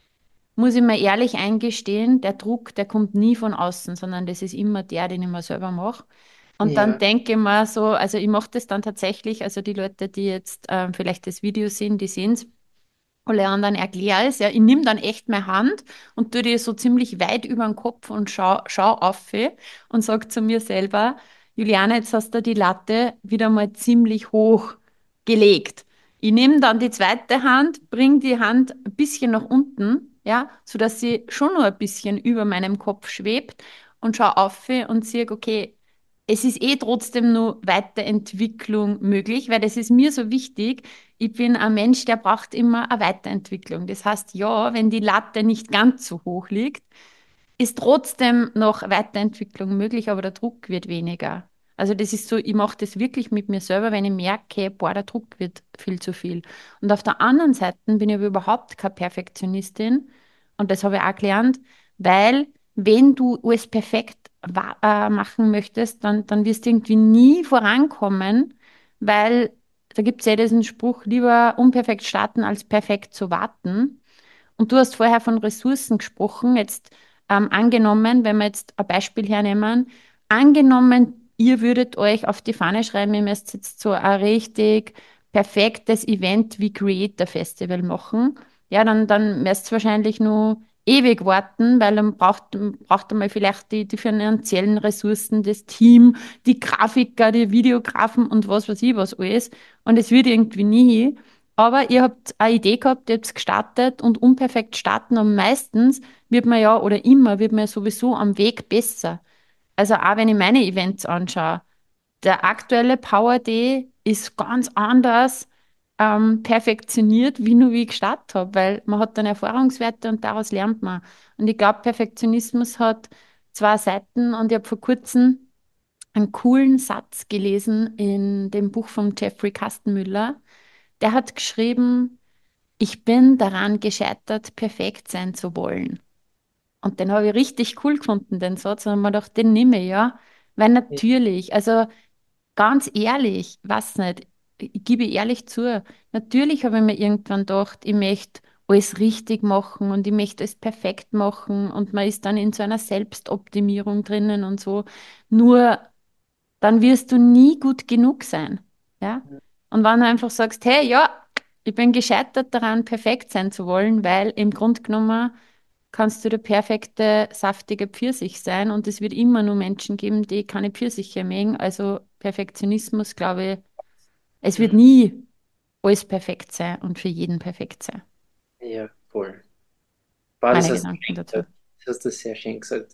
muss ich mir ehrlich eingestehen, der Druck, der kommt nie von außen, sondern das ist immer der, den ich mir selber mache. Und dann Ja, denke ich mir so, also ich mache das dann tatsächlich, also die Leute, die jetzt ähm, vielleicht das Video sehen, die sehen es, alle anderen erkläre es, ja, ich nehme dann echt meine Hand und tue die so ziemlich weit über den Kopf und schau, schau auf und sage zu mir selber, Juliane, jetzt hast du die Latte wieder mal ziemlich hoch gelegt. Ich nehme dann die zweite Hand, bringe die Hand ein bisschen nach unten, ja, sodass sie schon nur ein bisschen über meinem Kopf schwebt und schaue auf und sehe, okay, es ist eh trotzdem nur Weiterentwicklung möglich, weil das ist mir so wichtig. Ich bin ein Mensch, der braucht immer eine Weiterentwicklung. Das heißt, ja, wenn die Latte nicht ganz so hoch liegt, ist trotzdem noch Weiterentwicklung möglich, aber der Druck wird weniger. Also das ist so, ich mache das wirklich mit mir selber, wenn ich merke, boah, der Druck wird viel zu viel. Und auf der anderen Seite bin ich aber überhaupt keine Perfektionistin. Und das habe ich auch gelernt, weil wenn du alles perfekt wa- äh, machen möchtest, dann, dann wirst du irgendwie nie vorankommen, weil da gibt es ja diesen Spruch, lieber unperfekt starten als perfekt zu warten. Und du hast vorher von Ressourcen gesprochen. Jetzt ähm, angenommen, wenn wir jetzt ein Beispiel hernehmen, angenommen, ihr würdet euch auf die Fahne schreiben, ihr müsst jetzt so ein richtig perfektes Event wie Creator Festival machen. Ja, dann, dann müsst ihr wahrscheinlich nur ewig warten, weil dann braucht, braucht man vielleicht die, die finanziellen Ressourcen, das Team, die Grafiker, die Videografen und was weiß ich was alles. Und es wird irgendwie nie. Aber ihr habt eine Idee gehabt, ihr habt es gestartet und unperfekt starten und meistens wird man ja oder immer wird man ja sowieso am Weg besser. Also auch wenn ich meine Events anschaue, der aktuelle Power Day ist ganz anders ähm, perfektioniert, wie nur wie ich gestartet habe, weil man hat dann Erfahrungswerte und daraus lernt man. Und ich glaube, Perfektionismus hat zwei Seiten und ich habe vor kurzem einen coolen Satz gelesen in dem Buch von Jeffrey Kastenmüller. Der hat geschrieben, ich bin daran gescheitert, perfekt sein zu wollen. Und den habe ich richtig cool gefunden, den Satz. Und man gedacht, den nehme ich, ja. Weil natürlich, also ganz ehrlich, was nicht, ich gebe ehrlich zu, natürlich habe ich mir irgendwann gedacht, ich möchte alles richtig machen und ich möchte es perfekt machen und man ist dann in so einer Selbstoptimierung drinnen und so. Nur dann wirst du nie gut genug sein. Ja? Und wenn du einfach sagst, hey, ja, ich bin gescheitert daran, perfekt sein zu wollen, weil im Grunde genommen kannst du der perfekte, saftige Pfirsich sein und es wird immer nur Menschen geben, die keine Pfirsiche mögen. Also Perfektionismus, glaube ich, es wird mhm. nie alles perfekt sein und für jeden perfekt sein. Ja, voll. Boah, das Meine hast du Gedanken schön dazu. gesagt. Das hast du sehr schön gesagt.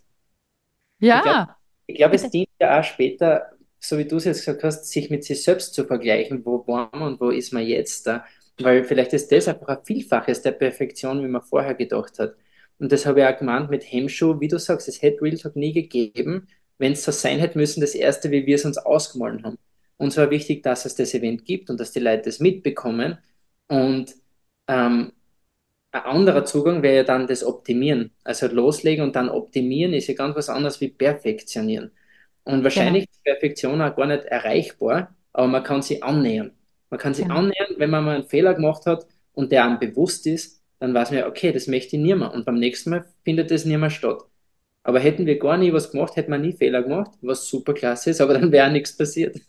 Ich glaube, Ja, ich glaube, es bitte. dient ja auch später, so wie du es jetzt gesagt hast, sich mit sich selbst zu vergleichen. Wo waren wir und wo ist man jetzt da? Weil vielleicht ist das einfach ein Vielfaches der Perfektion, wie man vorher gedacht hat. Und das habe ich auch gemeint mit Hemmschuh, wie du sagst, es hätte Real Talk nie gegeben, wenn es so sein hätte müssen, das erste, wie wir es uns ausgemalt haben. Uns war wichtig, dass es das Event gibt und dass die Leute das mitbekommen. Und ähm, ein anderer Zugang wäre ja dann das Optimieren. Also loslegen und dann optimieren ist ja ganz was anderes wie perfektionieren. Und Genau, wahrscheinlich ist Perfektion auch gar nicht erreichbar, aber man kann sie annähern. Man kann sie genau. annähern, wenn man mal einen Fehler gemacht hat und der einem bewusst ist, dann weiß man ja, okay, das möchte ich nie mehr. Und beim nächsten Mal findet das nie mehr statt. Aber hätten wir gar nie was gemacht, hätten wir nie Fehler gemacht, was super klasse ist, aber dann wäre nichts passiert.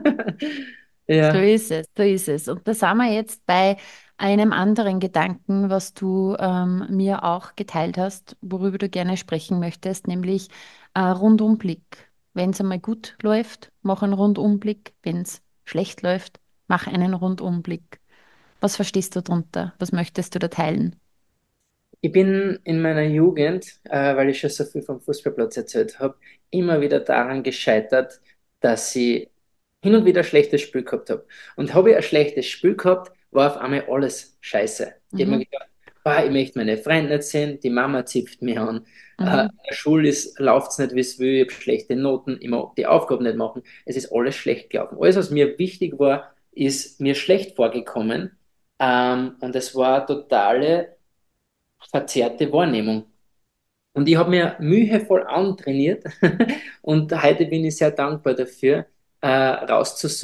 So Ja. ist es, so ist es. Und da sind wir jetzt bei einem anderen Gedanken, was du ähm, mir auch geteilt hast, worüber du gerne sprechen möchtest, nämlich äh, Rundumblick. Wenn es einmal gut läuft, mach einen Rundumblick. Wenn es schlecht läuft, mach einen Rundumblick. Was verstehst du darunter? Was möchtest du da teilen? Ich bin in meiner Jugend, äh, weil ich schon so viel vom Fußballplatz erzählt habe, immer wieder daran gescheitert, dass ich hin und wieder ein schlechtes Spiel gehabt habe. Und habe ich ein schlechtes Spiel gehabt, war auf einmal alles scheiße. Ich habe mir Mhm, gedacht, ah, ich möchte meine Freunde nicht sehen, die Mama zipft mich an, äh, in mhm, der Schule läuft es nicht, wie es will, ich habe schlechte Noten, ich mag die Aufgaben nicht machen. Es ist alles schlecht gelaufen. Alles, was mir wichtig war, ist mir schlecht vorgekommen. Ähm, und es war totale verzerrte Wahrnehmung. Und ich habe mir mühevoll antrainiert und heute bin ich sehr dankbar dafür, äh, rauszuzoomen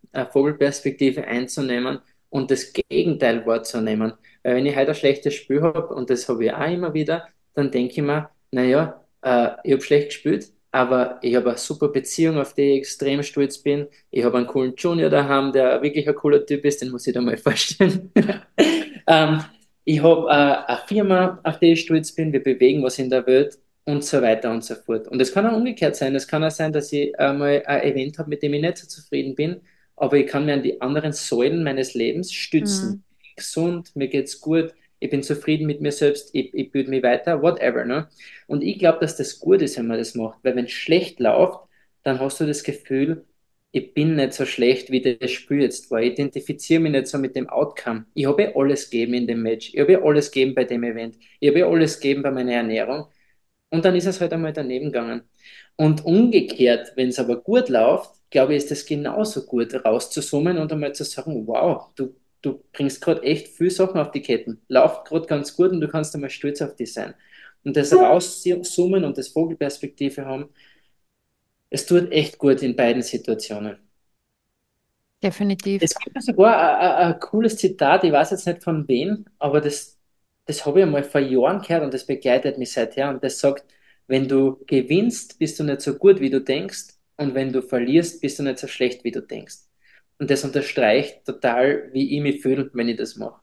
eine Vogelperspektive einzunehmen und das Gegenteil wahrzunehmen. Weil wenn ich heute ein schlechtes Spiel habe, und das habe ich auch immer wieder, dann denke ich mir, naja, äh, ich habe schlecht gespielt, aber ich habe eine super Beziehung, auf die ich extrem stolz bin. Ich habe einen coolen Junior daheim, der wirklich ein cooler Typ ist, den muss ich dir mal vorstellen. ähm, ich habe äh, eine Firma, auf die ich stolz bin, wir bewegen was in der Welt und so weiter und so fort. Und es kann auch umgekehrt sein. Es kann auch sein, dass ich einmal ein Event habe, mit dem ich nicht so zufrieden bin, aber ich kann mir an die anderen Säulen meines Lebens stützen. Mhm. Ich bin gesund, mir geht's gut, ich bin zufrieden mit mir selbst, ich, ich bilde mich weiter, whatever. Ne? Und ich glaube, dass das gut ist, wenn man das macht, weil wenn es schlecht läuft, dann hast du das Gefühl, ich bin nicht so schlecht, wie das Spiel jetzt war. Ich identifiziere mich nicht so mit dem Outcome. Ich habe ja alles gegeben in dem Match. Ich habe ja alles gegeben bei dem Event. Ich habe ja alles gegeben bei meiner Ernährung. Und dann ist es halt einmal daneben gegangen. Und umgekehrt, wenn es aber gut läuft, glaube ich, ist es genauso gut, rauszusummen und einmal zu sagen, wow, du, du bringst gerade echt viel Sachen auf die Ketten. Läuft gerade ganz gut und du kannst einmal stolz auf dich sein. Und das Rauszoomen und das Vogelperspektive haben, es tut echt gut in beiden Situationen. Definitiv. Es gibt ja sogar ein, ein, ein cooles Zitat, ich weiß jetzt nicht von wem, aber das, das habe ich einmal vor Jahren gehört und das begleitet mich seither. Und das sagt, wenn du gewinnst, bist du nicht so gut, wie du denkst, und wenn du verlierst, bist du nicht so schlecht, wie du denkst. Und das unterstreicht total, wie ich mich fühle, wenn ich das mache.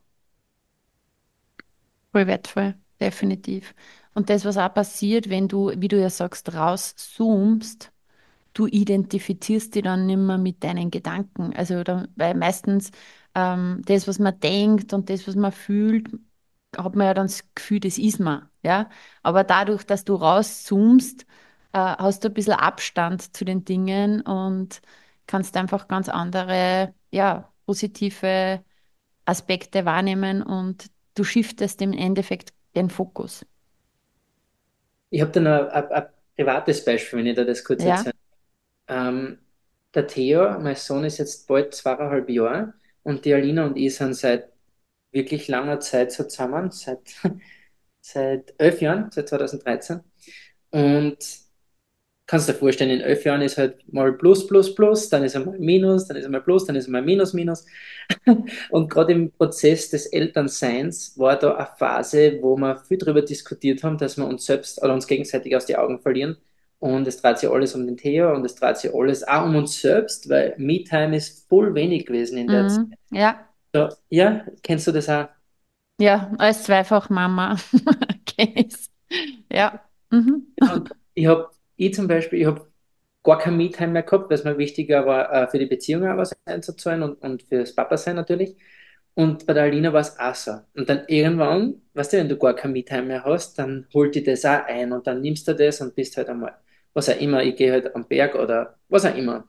Voll wertvoll. Definitiv. Und das, was auch passiert, wenn du, wie du ja sagst, rauszoomst, du identifizierst dich dann nicht mehr mit deinen Gedanken. Also, da, weil meistens ähm, das, was man denkt und das, was man fühlt, hat man ja dann das Gefühl, das ist man. Ja? Aber dadurch, dass du rauszoomst, äh, hast du ein bisschen Abstand zu den Dingen und kannst einfach ganz andere, ja, positive Aspekte wahrnehmen und du shiftest im Endeffekt den Fokus. Ich habe dann ein, ein, ein privates Beispiel, wenn ich da das kurz Ja? erzähle. Ähm, der Theo, mein Sohn, ist jetzt bald zweieinhalb Jahre und die Alina und ich sind seit wirklich langer Zeit so zusammen, seit, seit elf Jahren, seit zweitausenddreizehn. Und kannst dir vorstellen, in elf Jahren ist halt mal Plus, Plus, Plus, dann ist einmal Minus, dann ist einmal Plus, dann ist einmal Minus, Minus. Und gerade im Prozess des Elternseins war da eine Phase, wo wir viel darüber diskutiert haben, dass wir uns selbst oder uns gegenseitig aus die Augen verlieren. Und es dreht sich alles um den Theo und es dreht sich alles auch um uns selbst, weil Me-Time ist voll wenig gewesen in der Zeit. Mhm. Ja. So, ja, kennst du das auch? Ja, als Zweifachmama kenn ich's. Ja. Mhm. Und ich habe, ich zum Beispiel, ich habe gar kein Me-Time mehr gehabt, weil es mir wichtiger war, äh, für die Beziehung auch was einzuzahlen und, und fürs Papa-Sein natürlich. Und bei der Alina war es auch so. Und dann irgendwann, weißt du, wenn du gar kein Me-Time mehr hast, dann holt dich das auch ein und dann nimmst du das und bist halt einmal, was auch immer, ich gehe halt am Berg oder was auch immer.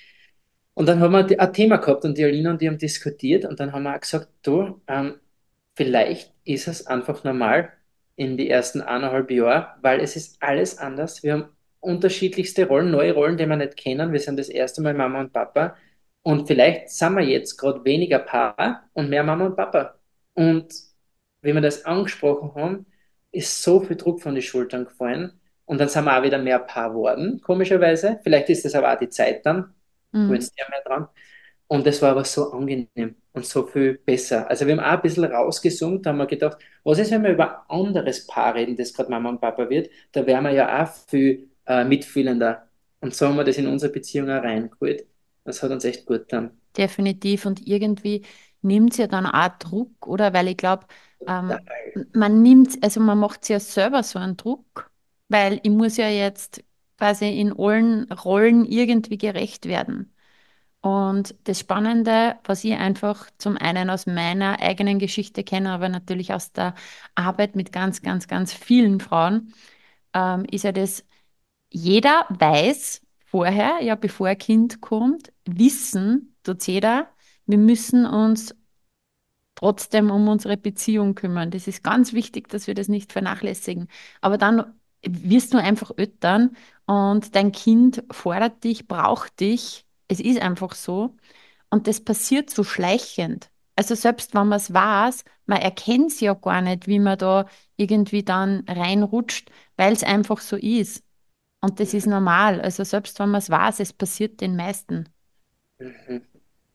Und dann haben wir die- ein Thema gehabt und die Alina und die haben diskutiert und dann haben wir auch gesagt, du, ähm, vielleicht ist es einfach normal in die ersten eineinhalb Jahre, weil es ist alles anders. Wir haben unterschiedlichste Rollen, neue Rollen, die wir nicht kennen. Wir sind das erste Mal Mama und Papa und vielleicht sind wir jetzt gerade weniger Paar und mehr Mama und Papa. Und wenn wir das angesprochen haben, ist so viel Druck von den Schultern gefallen und dann sind wir auch wieder mehr Paar geworden, komischerweise. Vielleicht ist das aber auch die Zeit dann, Mhm. gewöhnst dich ja mehr dran. Und das war aber so angenehm und so viel besser. Also wir haben auch ein bisschen rausgezoomt, da haben wir gedacht, was ist, wenn wir über ein anderes Paar reden, das gerade Mama und Papa wird, da wären wir ja auch viel äh, mitfühlender. Und so haben wir das in unsere Beziehung auch reingeholt. Das hat uns echt gut getan. Definitiv. Und irgendwie nimmt es ja dann auch Druck, oder? Weil ich glaube, ähm, Total. man nimmt, also man macht sich ja selber so einen Druck, weil ich muss ja jetzt quasi in allen Rollen irgendwie gerecht werden. Und das Spannende, was ich einfach zum einen aus meiner eigenen Geschichte kenne, aber natürlich aus der Arbeit mit ganz, ganz, ganz vielen Frauen, ähm, ist ja das, jeder weiß vorher, ja, bevor ein Kind kommt, wissen, tut jeder, wir müssen uns trotzdem um unsere Beziehung kümmern. Das ist ganz wichtig, dass wir das nicht vernachlässigen. Aber dann wirst du einfach Eltern und dein Kind fordert dich, braucht dich. Es ist einfach so. Und das passiert so schleichend. Also selbst wenn man es weiß, man erkennt es ja gar nicht, wie man da irgendwie dann reinrutscht, weil es einfach so ist. Und das ist normal. Also selbst wenn man es weiß, es passiert den meisten. Mhm.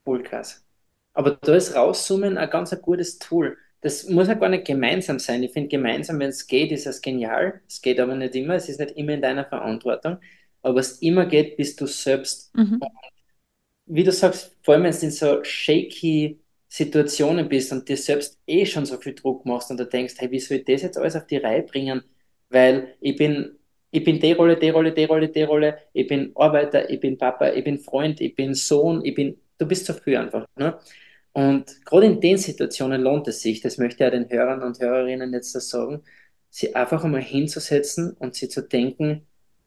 Voll krass. Aber da ist Rauszoomen ein ganz ein gutes Tool. Das muss ja gar nicht gemeinsam sein. Ich finde, gemeinsam, wenn es geht, ist es genial. Es geht aber nicht immer. Es ist nicht immer in deiner Verantwortung. Aber was immer geht, bist du selbst. Mhm. Wie du sagst, vor allem wenn du in so shaky Situationen bist und dir selbst eh schon so viel Druck machst und du denkst, hey, wie soll ich das jetzt alles auf die Reihe bringen? Weil ich bin, ich bin die Rolle, die Rolle, die Rolle, die Rolle, ich bin Arbeiter, ich bin Papa, ich bin Freund, ich bin Sohn, ich bin, du bist so viel einfach, ne? Und gerade in den Situationen lohnt es sich, das möchte ich ja den Hörern und Hörerinnen jetzt so sagen, sie einfach einmal hinzusetzen und sie zu denken,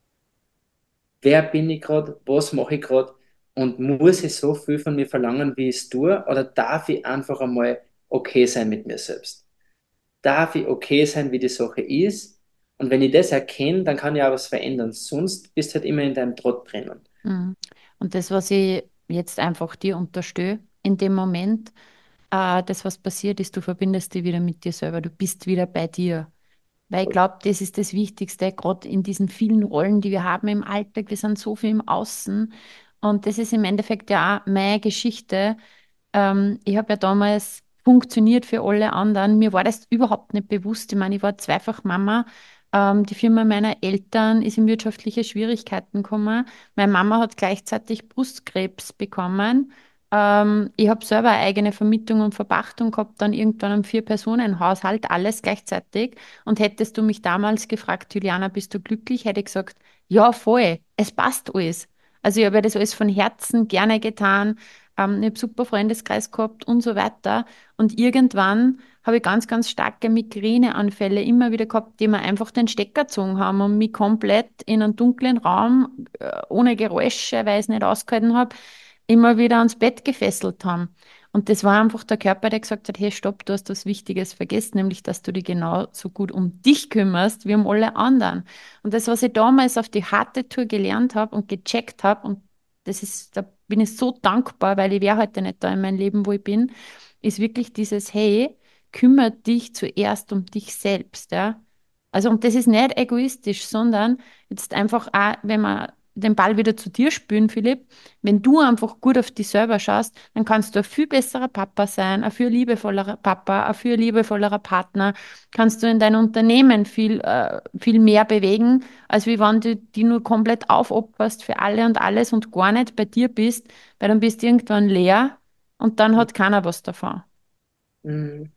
wer bin ich gerade, was mache ich gerade und muss ich so viel von mir verlangen, wie ich es tue, oder darf ich einfach einmal okay sein mit mir selbst? Darf ich okay sein, wie die Sache ist? Und wenn ich das erkenne, dann kann ich auch was verändern. Sonst bist du halt immer in deinem Trott drinnen. Mhm. Und das, was ich jetzt einfach dir unterstütze, in dem Moment, äh, das, was passiert ist, du verbindest dich wieder mit dir selber, du bist wieder bei dir. Weil ich glaube, das ist das Wichtigste, gerade in diesen vielen Rollen, die wir haben im Alltag. Wir sind so viel im Außen. Und das ist im Endeffekt ja auch meine Geschichte. Ähm, ich habe ja damals funktioniert für alle anderen. Mir war das überhaupt nicht bewusst. Ich meine, ich war zweifach Mama. Ähm, die Firma meiner Eltern ist in wirtschaftliche Schwierigkeiten gekommen. Meine Mama hat gleichzeitig Brustkrebs bekommen. Ähm, ich habe selber eine eigene Vermietung und Verpachtung gehabt, dann irgendwann einen Vier-Personen-Haushalt, alles gleichzeitig. Und hättest du mich damals gefragt, Juliana, bist du glücklich? Hätte ich gesagt, ja, voll, es passt alles. Also ich habe ja das alles von Herzen gerne getan. Ähm, ich habe super Freundeskreis gehabt und so weiter. Und irgendwann habe ich ganz, ganz starke Migräneanfälle immer wieder gehabt, die mir einfach den Stecker gezogen haben und mich komplett in einen dunklen Raum, äh, ohne Geräusche, weil ich es nicht ausgehalten habe, immer wieder ans Bett gefesselt haben. Und das war einfach der Körper, der gesagt hat, hey, stopp, du hast was Wichtiges vergessen, nämlich, dass du dich genauso gut um dich kümmerst, wie um alle anderen. Und das, was ich damals auf die harte Tour gelernt habe und gecheckt habe, und das ist, da bin ich so dankbar, weil ich wäre heute nicht da in meinem Leben, wo ich bin, ist wirklich dieses, hey, kümmere dich zuerst um dich selbst, ja. Also, und das ist nicht egoistisch, sondern jetzt einfach auch, wenn wir den Ball wieder zu dir spielen, Philipp, wenn du einfach gut auf dich selber schaust, dann kannst du ein viel besserer Papa sein, ein viel liebevollerer Papa, ein viel liebevollerer Partner, kannst du in dein Unternehmen viel, äh, viel mehr bewegen, als wie wenn du die nur komplett aufopferst für alle und alles und gar nicht bei dir bist, weil dann bist du irgendwann leer und dann hat keiner was davon. Mhm,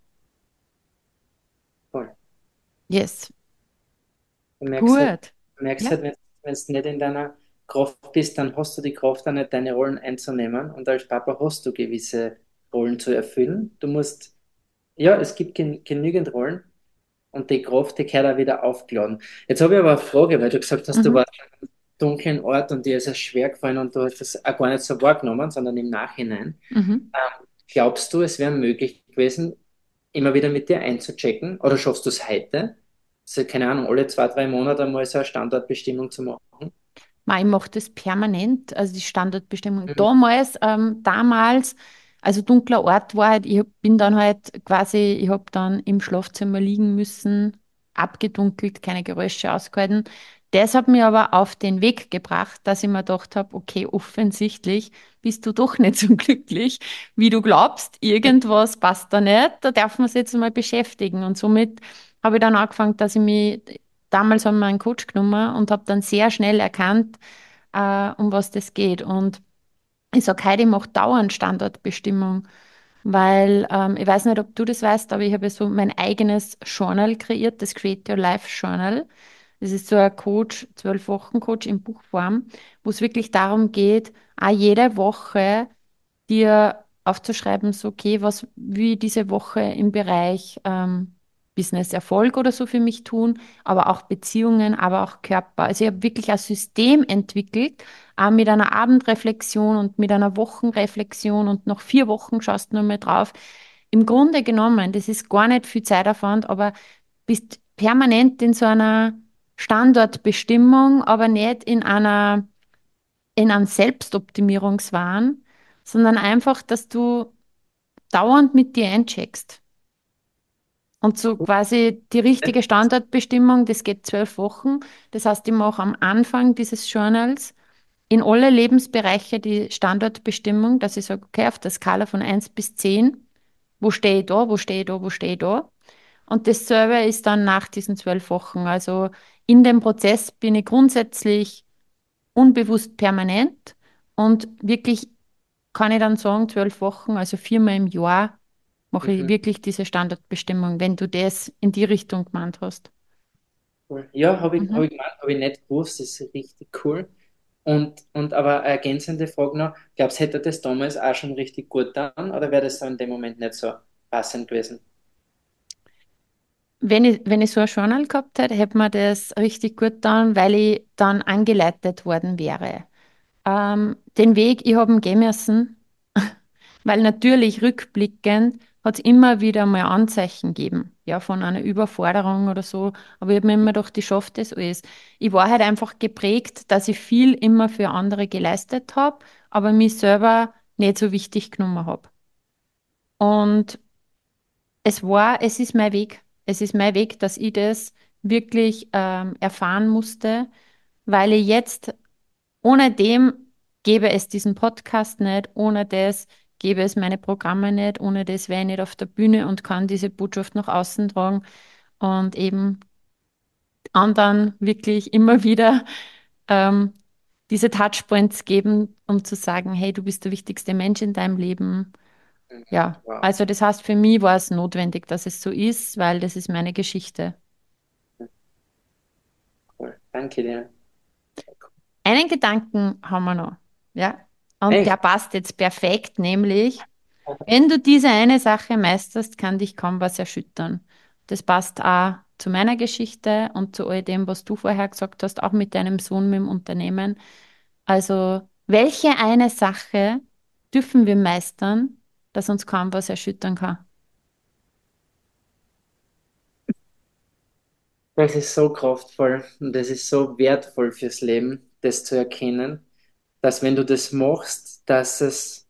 voll. Yes, Du merkst halt, gut. du merkst Ja. halt, wenn wenn du nicht in deiner Kraft bist, dann hast du die Kraft auch nicht, deine Rollen einzunehmen. Und als Papa hast du gewisse Rollen zu erfüllen. Du musst, ja, es gibt gen genügend Rollen und die Kraft, die gehört auch wieder aufgeladen. Jetzt habe ich aber eine Frage, weil du gesagt hast, du Mhm. warst an einem dunklen Ort und dir ist es schwer gefallen und du hast das auch gar nicht so wahrgenommen, sondern im Nachhinein. Mhm. Ähm, glaubst du, es wäre möglich gewesen, immer wieder mit dir einzuchecken? Oder schaffst du es heute? Also, keine Ahnung, alle zwei, drei Monate einmal so eine Standortbestimmung zu machen? Ma, ich mache das permanent, also die Standortbestimmung. Mhm. Damals, ähm, damals, also dunkler Ort war halt, ich hab- bin dann halt quasi, ich habe dann im Schlafzimmer liegen müssen, abgedunkelt, keine Geräusche ausgehalten. Das hat mir aber auf den Weg gebracht, dass ich mir gedacht habe, okay, offensichtlich bist du doch nicht so glücklich, wie du glaubst. Irgendwas passt da nicht, da darf man sich jetzt mal beschäftigen. Und somit habe ich dann angefangen, dass ich mich damals haben wir einen Coach genommen und habe dann sehr schnell erkannt, äh, um was das geht. Und ich sage heute, ich mache dauernd Standortbestimmung, weil ähm, ich weiß nicht, ob du das weißt, aber ich habe so mein eigenes Journal kreiert, das Create Your Life Journal. Das ist so ein Coach, zwölf Wochen Coach in Buchform, wo es wirklich darum geht, auch jede Woche dir aufzuschreiben, so, okay, was will ich diese Woche im Bereich ähm, Business-Erfolg oder so für mich tun, aber auch Beziehungen, aber auch Körper. Also ich habe wirklich ein System entwickelt, auch mit einer Abendreflexion und mit einer Wochenreflexion und nach vier Wochen schaust du nochmal drauf. Im Grunde genommen, das ist gar nicht viel Zeitaufwand, aber bist permanent in so einer Standortbestimmung, aber nicht in einer in einem Selbstoptimierungswahn, sondern einfach, dass du dauernd mit dir eincheckst. Und so quasi die richtige Standardbestimmung, das geht zwölf Wochen. Das heißt, ich mache am Anfang dieses Journals in alle Lebensbereiche die Standortbestimmung, dass ich sage, okay, auf der Skala von eins bis zehn, wo stehe ich da, wo stehe ich da, wo stehe ich da? Und das selber ist dann nach diesen zwölf Wochen. Also in dem Prozess bin ich grundsätzlich unbewusst permanent und wirklich kann ich dann sagen, zwölf Wochen, also viermal im Jahr, mache ich Mhm. wirklich diese Standardbestimmung, wenn du das in die Richtung gemeint hast. Cool. Ja, habe ich, hab Mhm. ich gemeint, habe ich nicht gewusst, das ist richtig cool. Und, und aber eine ergänzende Frage noch, glaubst du, hätte das damals auch schon richtig gut getan oder wäre das dann in dem Moment nicht so passend gewesen? Wenn ich, wenn ich so ein Journal gehabt hätte, hätte mir das richtig gut getan, weil ich dann angeleitet worden wäre. Ähm, den Weg, ich habe ihn gehen müssen, weil natürlich rückblickend hat es immer wieder mal Anzeichen gegeben, ja, von einer Überforderung oder so. Aber ich habe mir immer gedacht, ich schaffe das alles. Ich war halt einfach geprägt, dass ich viel immer für andere geleistet habe, aber mich selber nicht so wichtig genommen habe. Und es war, es ist mein Weg. Es ist mein Weg, dass ich das wirklich ähm, erfahren musste, weil ich jetzt ohne dem gäbe es diesen Podcast nicht, ohne das gäbe es meine Programme nicht, ohne das wäre ich nicht auf der Bühne und kann diese Botschaft nach außen tragen und eben anderen wirklich immer wieder ähm, diese Touchpoints geben, um zu sagen, hey, du bist der wichtigste Mensch in deinem Leben. Mhm. Ja, Wow, also das heißt, für mich war es notwendig, dass es so ist, weil das ist meine Geschichte. cool. Danke dir. Einen Gedanken haben wir noch, ja, und der Echt? passt jetzt perfekt, nämlich wenn du diese eine Sache meisterst, kann dich kaum was erschüttern. Das passt auch zu meiner Geschichte und zu all dem, was du vorher gesagt hast, auch mit deinem Sohn, mit dem Unternehmen. Also, welche eine Sache dürfen wir meistern, dass uns kaum was erschüttern kann? Das ist so kraftvoll und das ist so wertvoll fürs Leben, das zu erkennen, dass wenn du das machst, dass es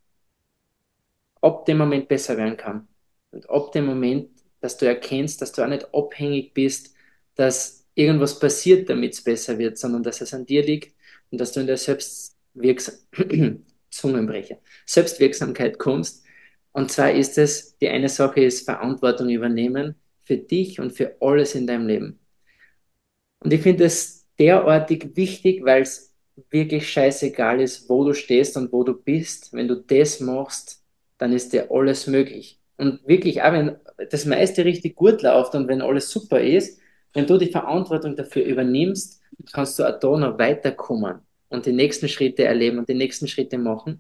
ab dem Moment besser werden kann. Und ab dem Moment, dass du erkennst, dass du auch nicht abhängig bist, dass irgendwas passiert, damit es besser wird, sondern dass es an dir liegt und dass du in der Selbstwirksam Zungenbrecher. Selbstwirksamkeit kommst. Und zwar ist es, die eine Sache ist Verantwortung übernehmen für dich und für alles in deinem Leben. Und ich finde es derartig wichtig, weil es wirklich scheißegal ist, wo du stehst und wo du bist. Wenn du das machst, dann ist dir alles möglich. Und wirklich, auch wenn das meiste richtig gut läuft und wenn alles super ist, wenn du die Verantwortung dafür übernimmst, kannst du auch da noch weiterkommen und die nächsten Schritte erleben und die nächsten Schritte machen.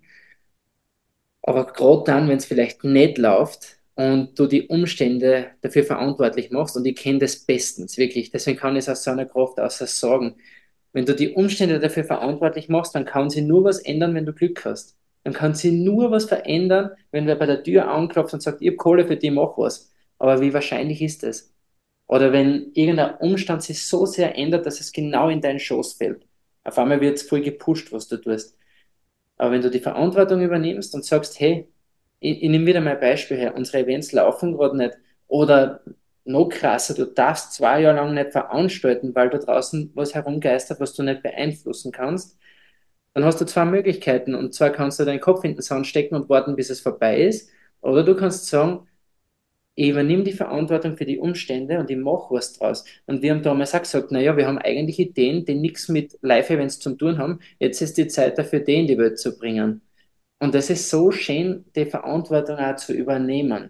Aber gerade dann, wenn es vielleicht nicht läuft und du die Umstände dafür verantwortlich machst, und ich kenne das bestens, wirklich, deswegen kann ich es aus so einer Kraft außer sagen, wenn du die Umstände dafür verantwortlich machst, dann kann sie nur was ändern, wenn du Glück hast. Dann kann sie nur was verändern, wenn wer bei der Tür anklopft und sagt, ich habe Kohle für dich, mach was. Aber wie wahrscheinlich ist das? Oder wenn irgendein Umstand sich so sehr ändert, dass es genau in deinen Schoß fällt. Auf einmal wird es voll gepusht, was du tust. Aber wenn du die Verantwortung übernimmst und sagst, hey, ich, ich nehme wieder mein Beispiel her, unsere Events laufen gerade nicht. Oder noch krasser, du darfst zwei Jahre lang nicht veranstalten, weil da draußen was herumgeistert, was du nicht beeinflussen kannst. Dann hast du zwei Möglichkeiten. Und zwar kannst du deinen Kopf in den Sand stecken und warten, bis es vorbei ist. Oder du kannst sagen, ich übernehme die Verantwortung für die Umstände und ich mache was draus. Und wir haben damals auch gesagt, naja, wir haben eigentlich Ideen, die nichts mit Live-Events zu tun haben. Jetzt ist die Zeit dafür, die in die Welt zu bringen. Und das ist so schön, die Verantwortung auch zu übernehmen.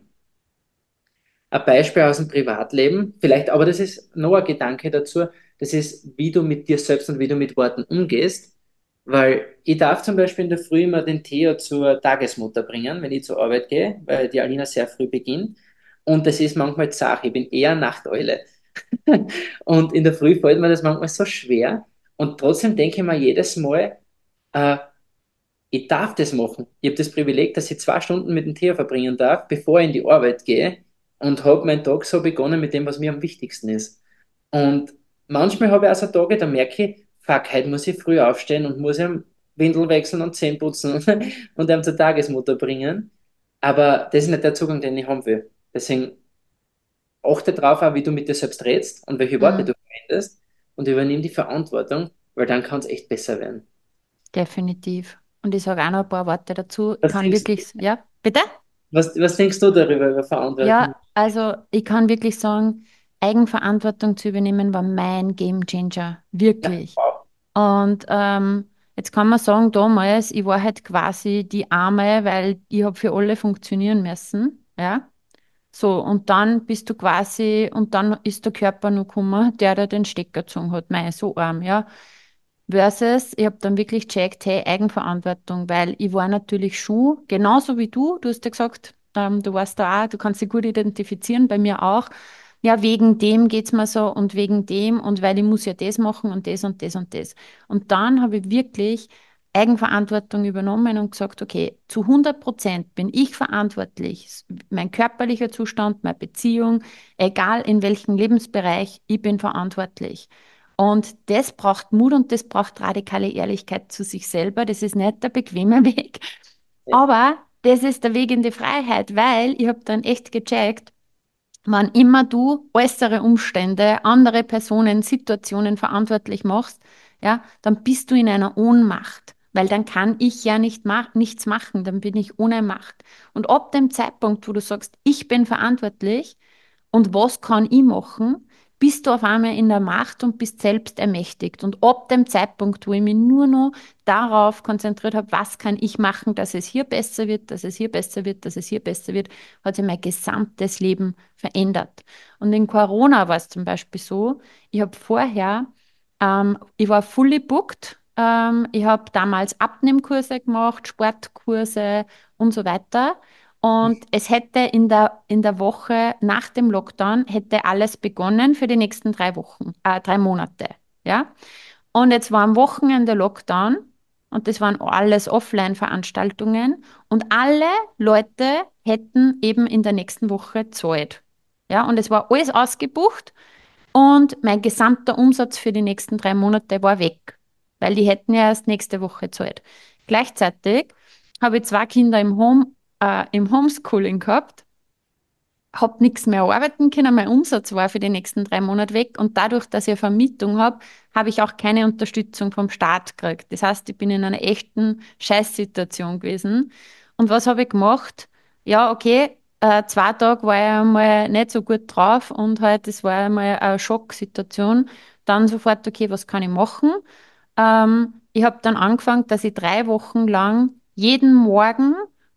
Ein Beispiel aus dem Privatleben, vielleicht, aber das ist noch ein Gedanke dazu, das ist, wie du mit dir selbst und wie du mit Worten umgehst. Weil ich darf zum Beispiel in der Früh immer den Theo zur Tagesmutter bringen, wenn ich zur Arbeit gehe, weil die Alina sehr früh beginnt. Und das ist manchmal Sache, ich bin eher Nachteule. Und in der Früh fällt mir das manchmal so schwer. Und trotzdem denke ich mir jedes Mal, äh, ich darf das machen. Ich habe das Privileg, dass ich zwei Stunden mit dem Theo verbringen darf, bevor ich in die Arbeit gehe und habe meinen Tag so begonnen mit dem, was mir am wichtigsten ist. Und manchmal habe ich auch so Tage, da merke ich, fuck, heute muss ich früh aufstehen und muss ihm Windel wechseln und Zähne putzen und ihm zur Tagesmutter bringen. Aber das ist nicht der Zugang, den ich haben will. Deswegen achte darauf, auch, wie du mit dir selbst redest und welche Worte Mhm. du verwendest und übernimm die Verantwortung, weil dann kann es echt besser werden. definitiv. Und ich sage auch noch ein paar Worte dazu. Ich Was kann denkst, wirklich, ja, bitte? was, was denkst du darüber, über Verantwortung? Ja, also ich kann wirklich sagen, Eigenverantwortung zu übernehmen war mein Gamechanger. Ja, Wirklich. wow. Und ähm, jetzt kann man sagen, damals, ich war halt quasi die Arme, weil ich habe für alle funktionieren müssen. Ja. So, und dann bist du quasi, und dann ist der Körper noch gekommen, der da den Stecker gezogen hat. Mei, so arm, ja. Versus, ich habe dann wirklich gecheckt, hey, Eigenverantwortung, weil ich war natürlich schon, genauso wie du, du hast ja gesagt, ähm, du warst da auch, du kannst dich gut identifizieren, bei mir auch. Ja, wegen dem geht's mir so und wegen dem und weil ich muss ja das machen und das und das und das. Und dann habe ich wirklich Eigenverantwortung übernommen und gesagt, okay, zu hundert Prozent bin ich verantwortlich. Mein körperlicher Zustand, meine Beziehung, egal in welchem Lebensbereich, ich bin verantwortlich. Und das braucht Mut und das braucht radikale Ehrlichkeit zu sich selber. Das ist nicht der bequeme Weg, Ja, aber das ist der Weg in die Freiheit, weil ich habe dann echt gecheckt, wann immer du äußere Umstände, andere Personen, Situationen verantwortlich machst, ja, dann bist du in einer Ohnmacht, weil dann kann ich ja nicht ma nichts machen, dann bin ich ohne Macht. Und ab dem Zeitpunkt, wo du sagst, ich bin verantwortlich und was kann ich machen, bist du auf einmal in der Macht und bist selbst ermächtigt. Und ab dem Zeitpunkt, wo ich mich nur noch darauf konzentriert habe, was kann ich machen, dass es hier besser wird, dass es hier besser wird, dass es hier besser wird, hat sich mein gesamtes Leben verändert. Und in Corona war es zum Beispiel so, ich habe vorher, ähm, ich war fully booked, ähm, ich habe damals Abnehmkurse gemacht, Sportkurse und so weiter. Und es hätte in der, in der Woche nach dem Lockdown hätte alles begonnen für die nächsten drei Wochen, äh, drei Monate. Ja? Und jetzt war am Wochenende Lockdown und das waren alles Offline-Veranstaltungen und alle Leute hätten eben in der nächsten Woche Zeit. Ja, und es war alles ausgebucht und mein gesamter Umsatz für die nächsten drei Monate war weg, weil die hätten ja erst nächste Woche Zeit. Gleichzeitig habe ich zwei Kinder im Home, äh, im Homeschooling gehabt, habe nichts mehr arbeiten können, mein Umsatz war für die nächsten drei Monate weg und dadurch, dass ich eine Vermietung habe, habe ich auch keine Unterstützung vom Staat gekriegt. Das heißt, ich bin in einer echten Scheißsituation gewesen. Und was habe ich gemacht? Ja, okay, äh, zwei Tage war ich einmal nicht so gut drauf und halt, das war einmal eine Schocksituation. Dann sofort, okay, was kann ich machen? Ähm, ich habe dann angefangen, dass ich drei Wochen lang jeden Morgen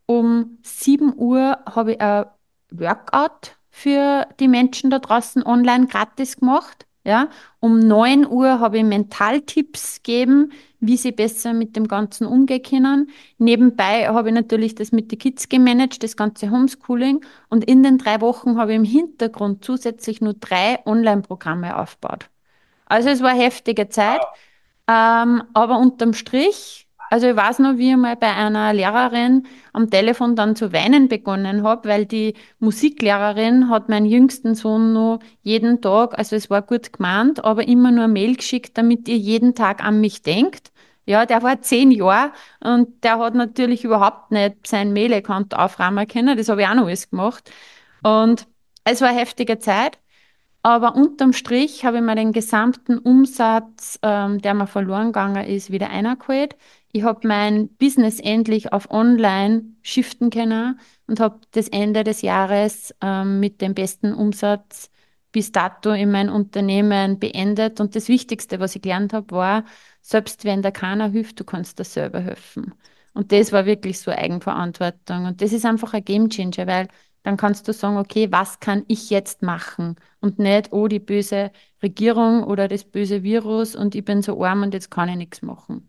um sieben Uhr habe ich ein Workout für die Menschen da draußen online gratis gemacht. Ja, um neun Uhr habe ich Mentaltipps gegeben, wie sie besser mit dem Ganzen umgehen können. Nebenbei habe ich natürlich das mit den Kids gemanagt, das ganze Homeschooling. Und in den drei Wochen habe ich im Hintergrund zusätzlich nur drei Online-Programme aufgebaut. Also es war eine heftige Zeit. Ähm, aber unterm Strich, also ich weiß noch, wie ich mal bei einer Lehrerin am Telefon dann zu weinen begonnen habe, weil die Musiklehrerin hat meinen jüngsten Sohn nur jeden Tag, also es war gut gemeint, aber immer nur eine Mail geschickt, damit ihr jeden Tag an mich denkt. Ja, der war zehn Jahre und der hat natürlich überhaupt nicht sein Mail-Account aufräumen können. Das habe ich auch noch alles gemacht. Und es war eine heftige Zeit. Aber unterm Strich habe ich mir den gesamten Umsatz, ähm, der mir verloren gegangen ist, wieder eingeholt. Ich habe mein Business endlich auf Online shiften können und habe das Ende des Jahres ähm, mit dem besten Umsatz bis dato in mein Unternehmen beendet. Und das Wichtigste, was ich gelernt habe, war, selbst wenn da keiner hilft, du kannst dir selber helfen. Und das war wirklich so Eigenverantwortung. Und das ist einfach ein Gamechanger, weil dann kannst du sagen, okay, was kann ich jetzt machen? Und nicht, oh, die böse Regierung oder das böse Virus und ich bin so arm und jetzt kann ich nichts machen.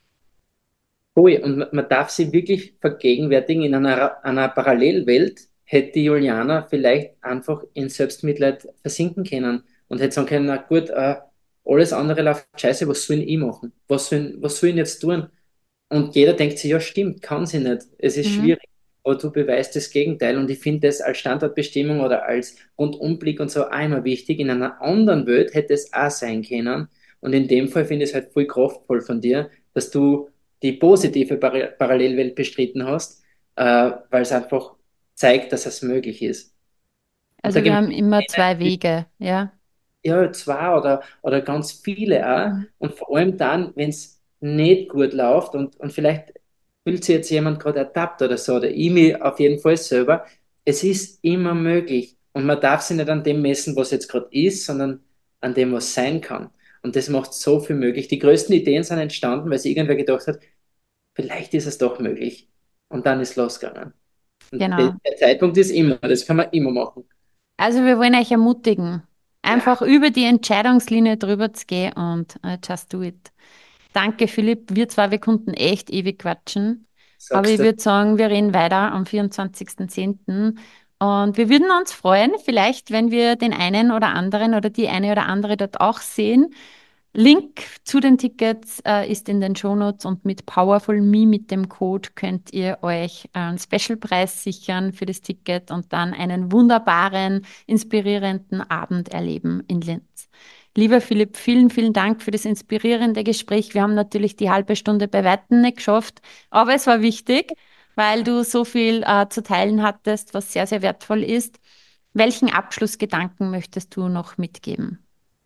Ui, und man man darf sich wirklich vergegenwärtigen, in einer, einer Parallelwelt hätte Juliana vielleicht einfach in Selbstmitleid versinken können und hätte sagen können, na gut, äh, alles andere läuft scheiße, was soll ich machen? Was soll, was soll ich jetzt tun? Und jeder denkt sich, ja stimmt, kann sie nicht, es ist Mhm. schwierig. Aber du beweist das Gegenteil und ich finde das als Standortbestimmung oder als Rundumblick und so auch immer wichtig. In einer anderen Welt hätte es auch sein können. Und in dem Fall finde ich es halt voll kraftvoll von dir, dass du die positive Par Parallelwelt bestritten hast, äh, weil es einfach zeigt, dass es möglich ist. Und da Also wir gibt haben immer zwei es Wege, ja. ja zwei oder, oder ganz viele auch. Mhm. Und vor allem dann, wenn es nicht gut läuft und, und vielleicht fühlt sich jetzt jemand gerade ertappt oder so, oder ich mich auf jeden Fall selber. Es ist immer möglich und man darf sich nicht an dem messen, was jetzt gerade ist, sondern an dem, was sein kann. Und das macht so viel möglich. Die größten Ideen sind entstanden, weil sich irgendwer gedacht hat, vielleicht ist es doch möglich. Und dann ist losgegangen. Und der, Genau. der Zeitpunkt ist immer, das kann man immer machen. Also wir wollen euch ermutigen, Ja, einfach über die Entscheidungslinie drüber zu gehen und uh, just do it. Danke, Philipp. Wir zwei, wir konnten echt ewig quatschen. Aber sagst ich du. würde sagen, wir reden weiter am vierundzwanzigsten zehnten. Und wir würden uns freuen, vielleicht, wenn wir den einen oder anderen oder die eine oder andere dort auch sehen. Link zu den Tickets äh, ist in den Shownotes und mit Powerful Me, mit dem Code, könnt ihr euch einen Specialpreis sichern für das Ticket und dann einen wunderbaren, inspirierenden Abend erleben in Linz. Lieber Philipp, vielen, vielen Dank für das inspirierende Gespräch. Wir haben natürlich die halbe Stunde bei Weitem nicht geschafft, aber es war wichtig, weil du so viel äh, zu teilen hattest, was sehr, sehr wertvoll ist. Welchen Abschlussgedanken möchtest du noch mitgeben?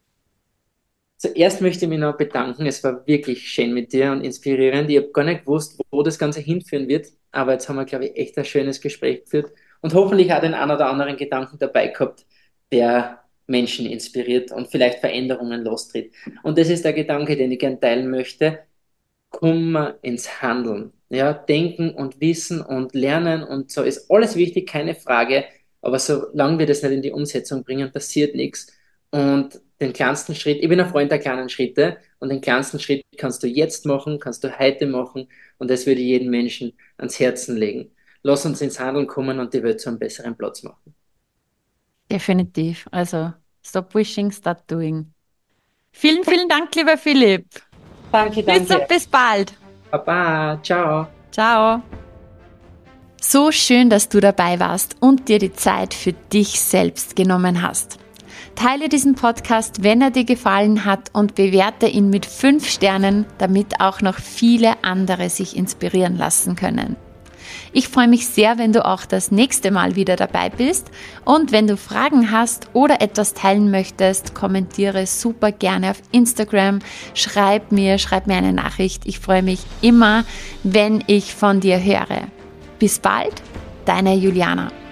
Zuerst möchte ich mich noch bedanken. Es war wirklich schön mit dir und inspirierend. Ich habe gar nicht gewusst, wo das Ganze hinführen wird, aber jetzt haben wir, glaube ich, echt ein schönes Gespräch geführt und hoffentlich auch den einen oder anderen Gedanken dabei gehabt, der Menschen inspiriert und vielleicht Veränderungen lostritt. Und das ist der Gedanke, den ich gerne teilen möchte. Kommen ins Handeln. Ja, denken und wissen und lernen und so ist alles wichtig, keine Frage. Aber solange wir das nicht in die Umsetzung bringen, passiert nichts. Und den kleinsten Schritt, ich bin ein Freund der kleinen Schritte und den kleinsten Schritt kannst du jetzt machen, kannst du heute machen und das würde ich jedem Menschen ans Herzen legen. Lass uns ins Handeln kommen und die Welt zu einem besseren Platz machen. Definitiv. Also, stop wishing, start doing. Vielen, vielen Dank, lieber Philipp. Danke, Bis danke. und bis bald. Baba, ciao. Ciao. So schön, dass du dabei warst und dir die Zeit für dich selbst genommen hast. Teile diesen Podcast, wenn er dir gefallen hat, und bewerte ihn mit fünf Sternen, damit auch noch viele andere sich inspirieren lassen können. Ich freue mich sehr, wenn du auch das nächste Mal wieder dabei bist, und wenn du Fragen hast oder etwas teilen möchtest, kommentiere super gerne auf Instagram, schreib mir, schreib mir eine Nachricht. Ich freue mich immer, wenn ich von dir höre. Bis bald, deine Juliana.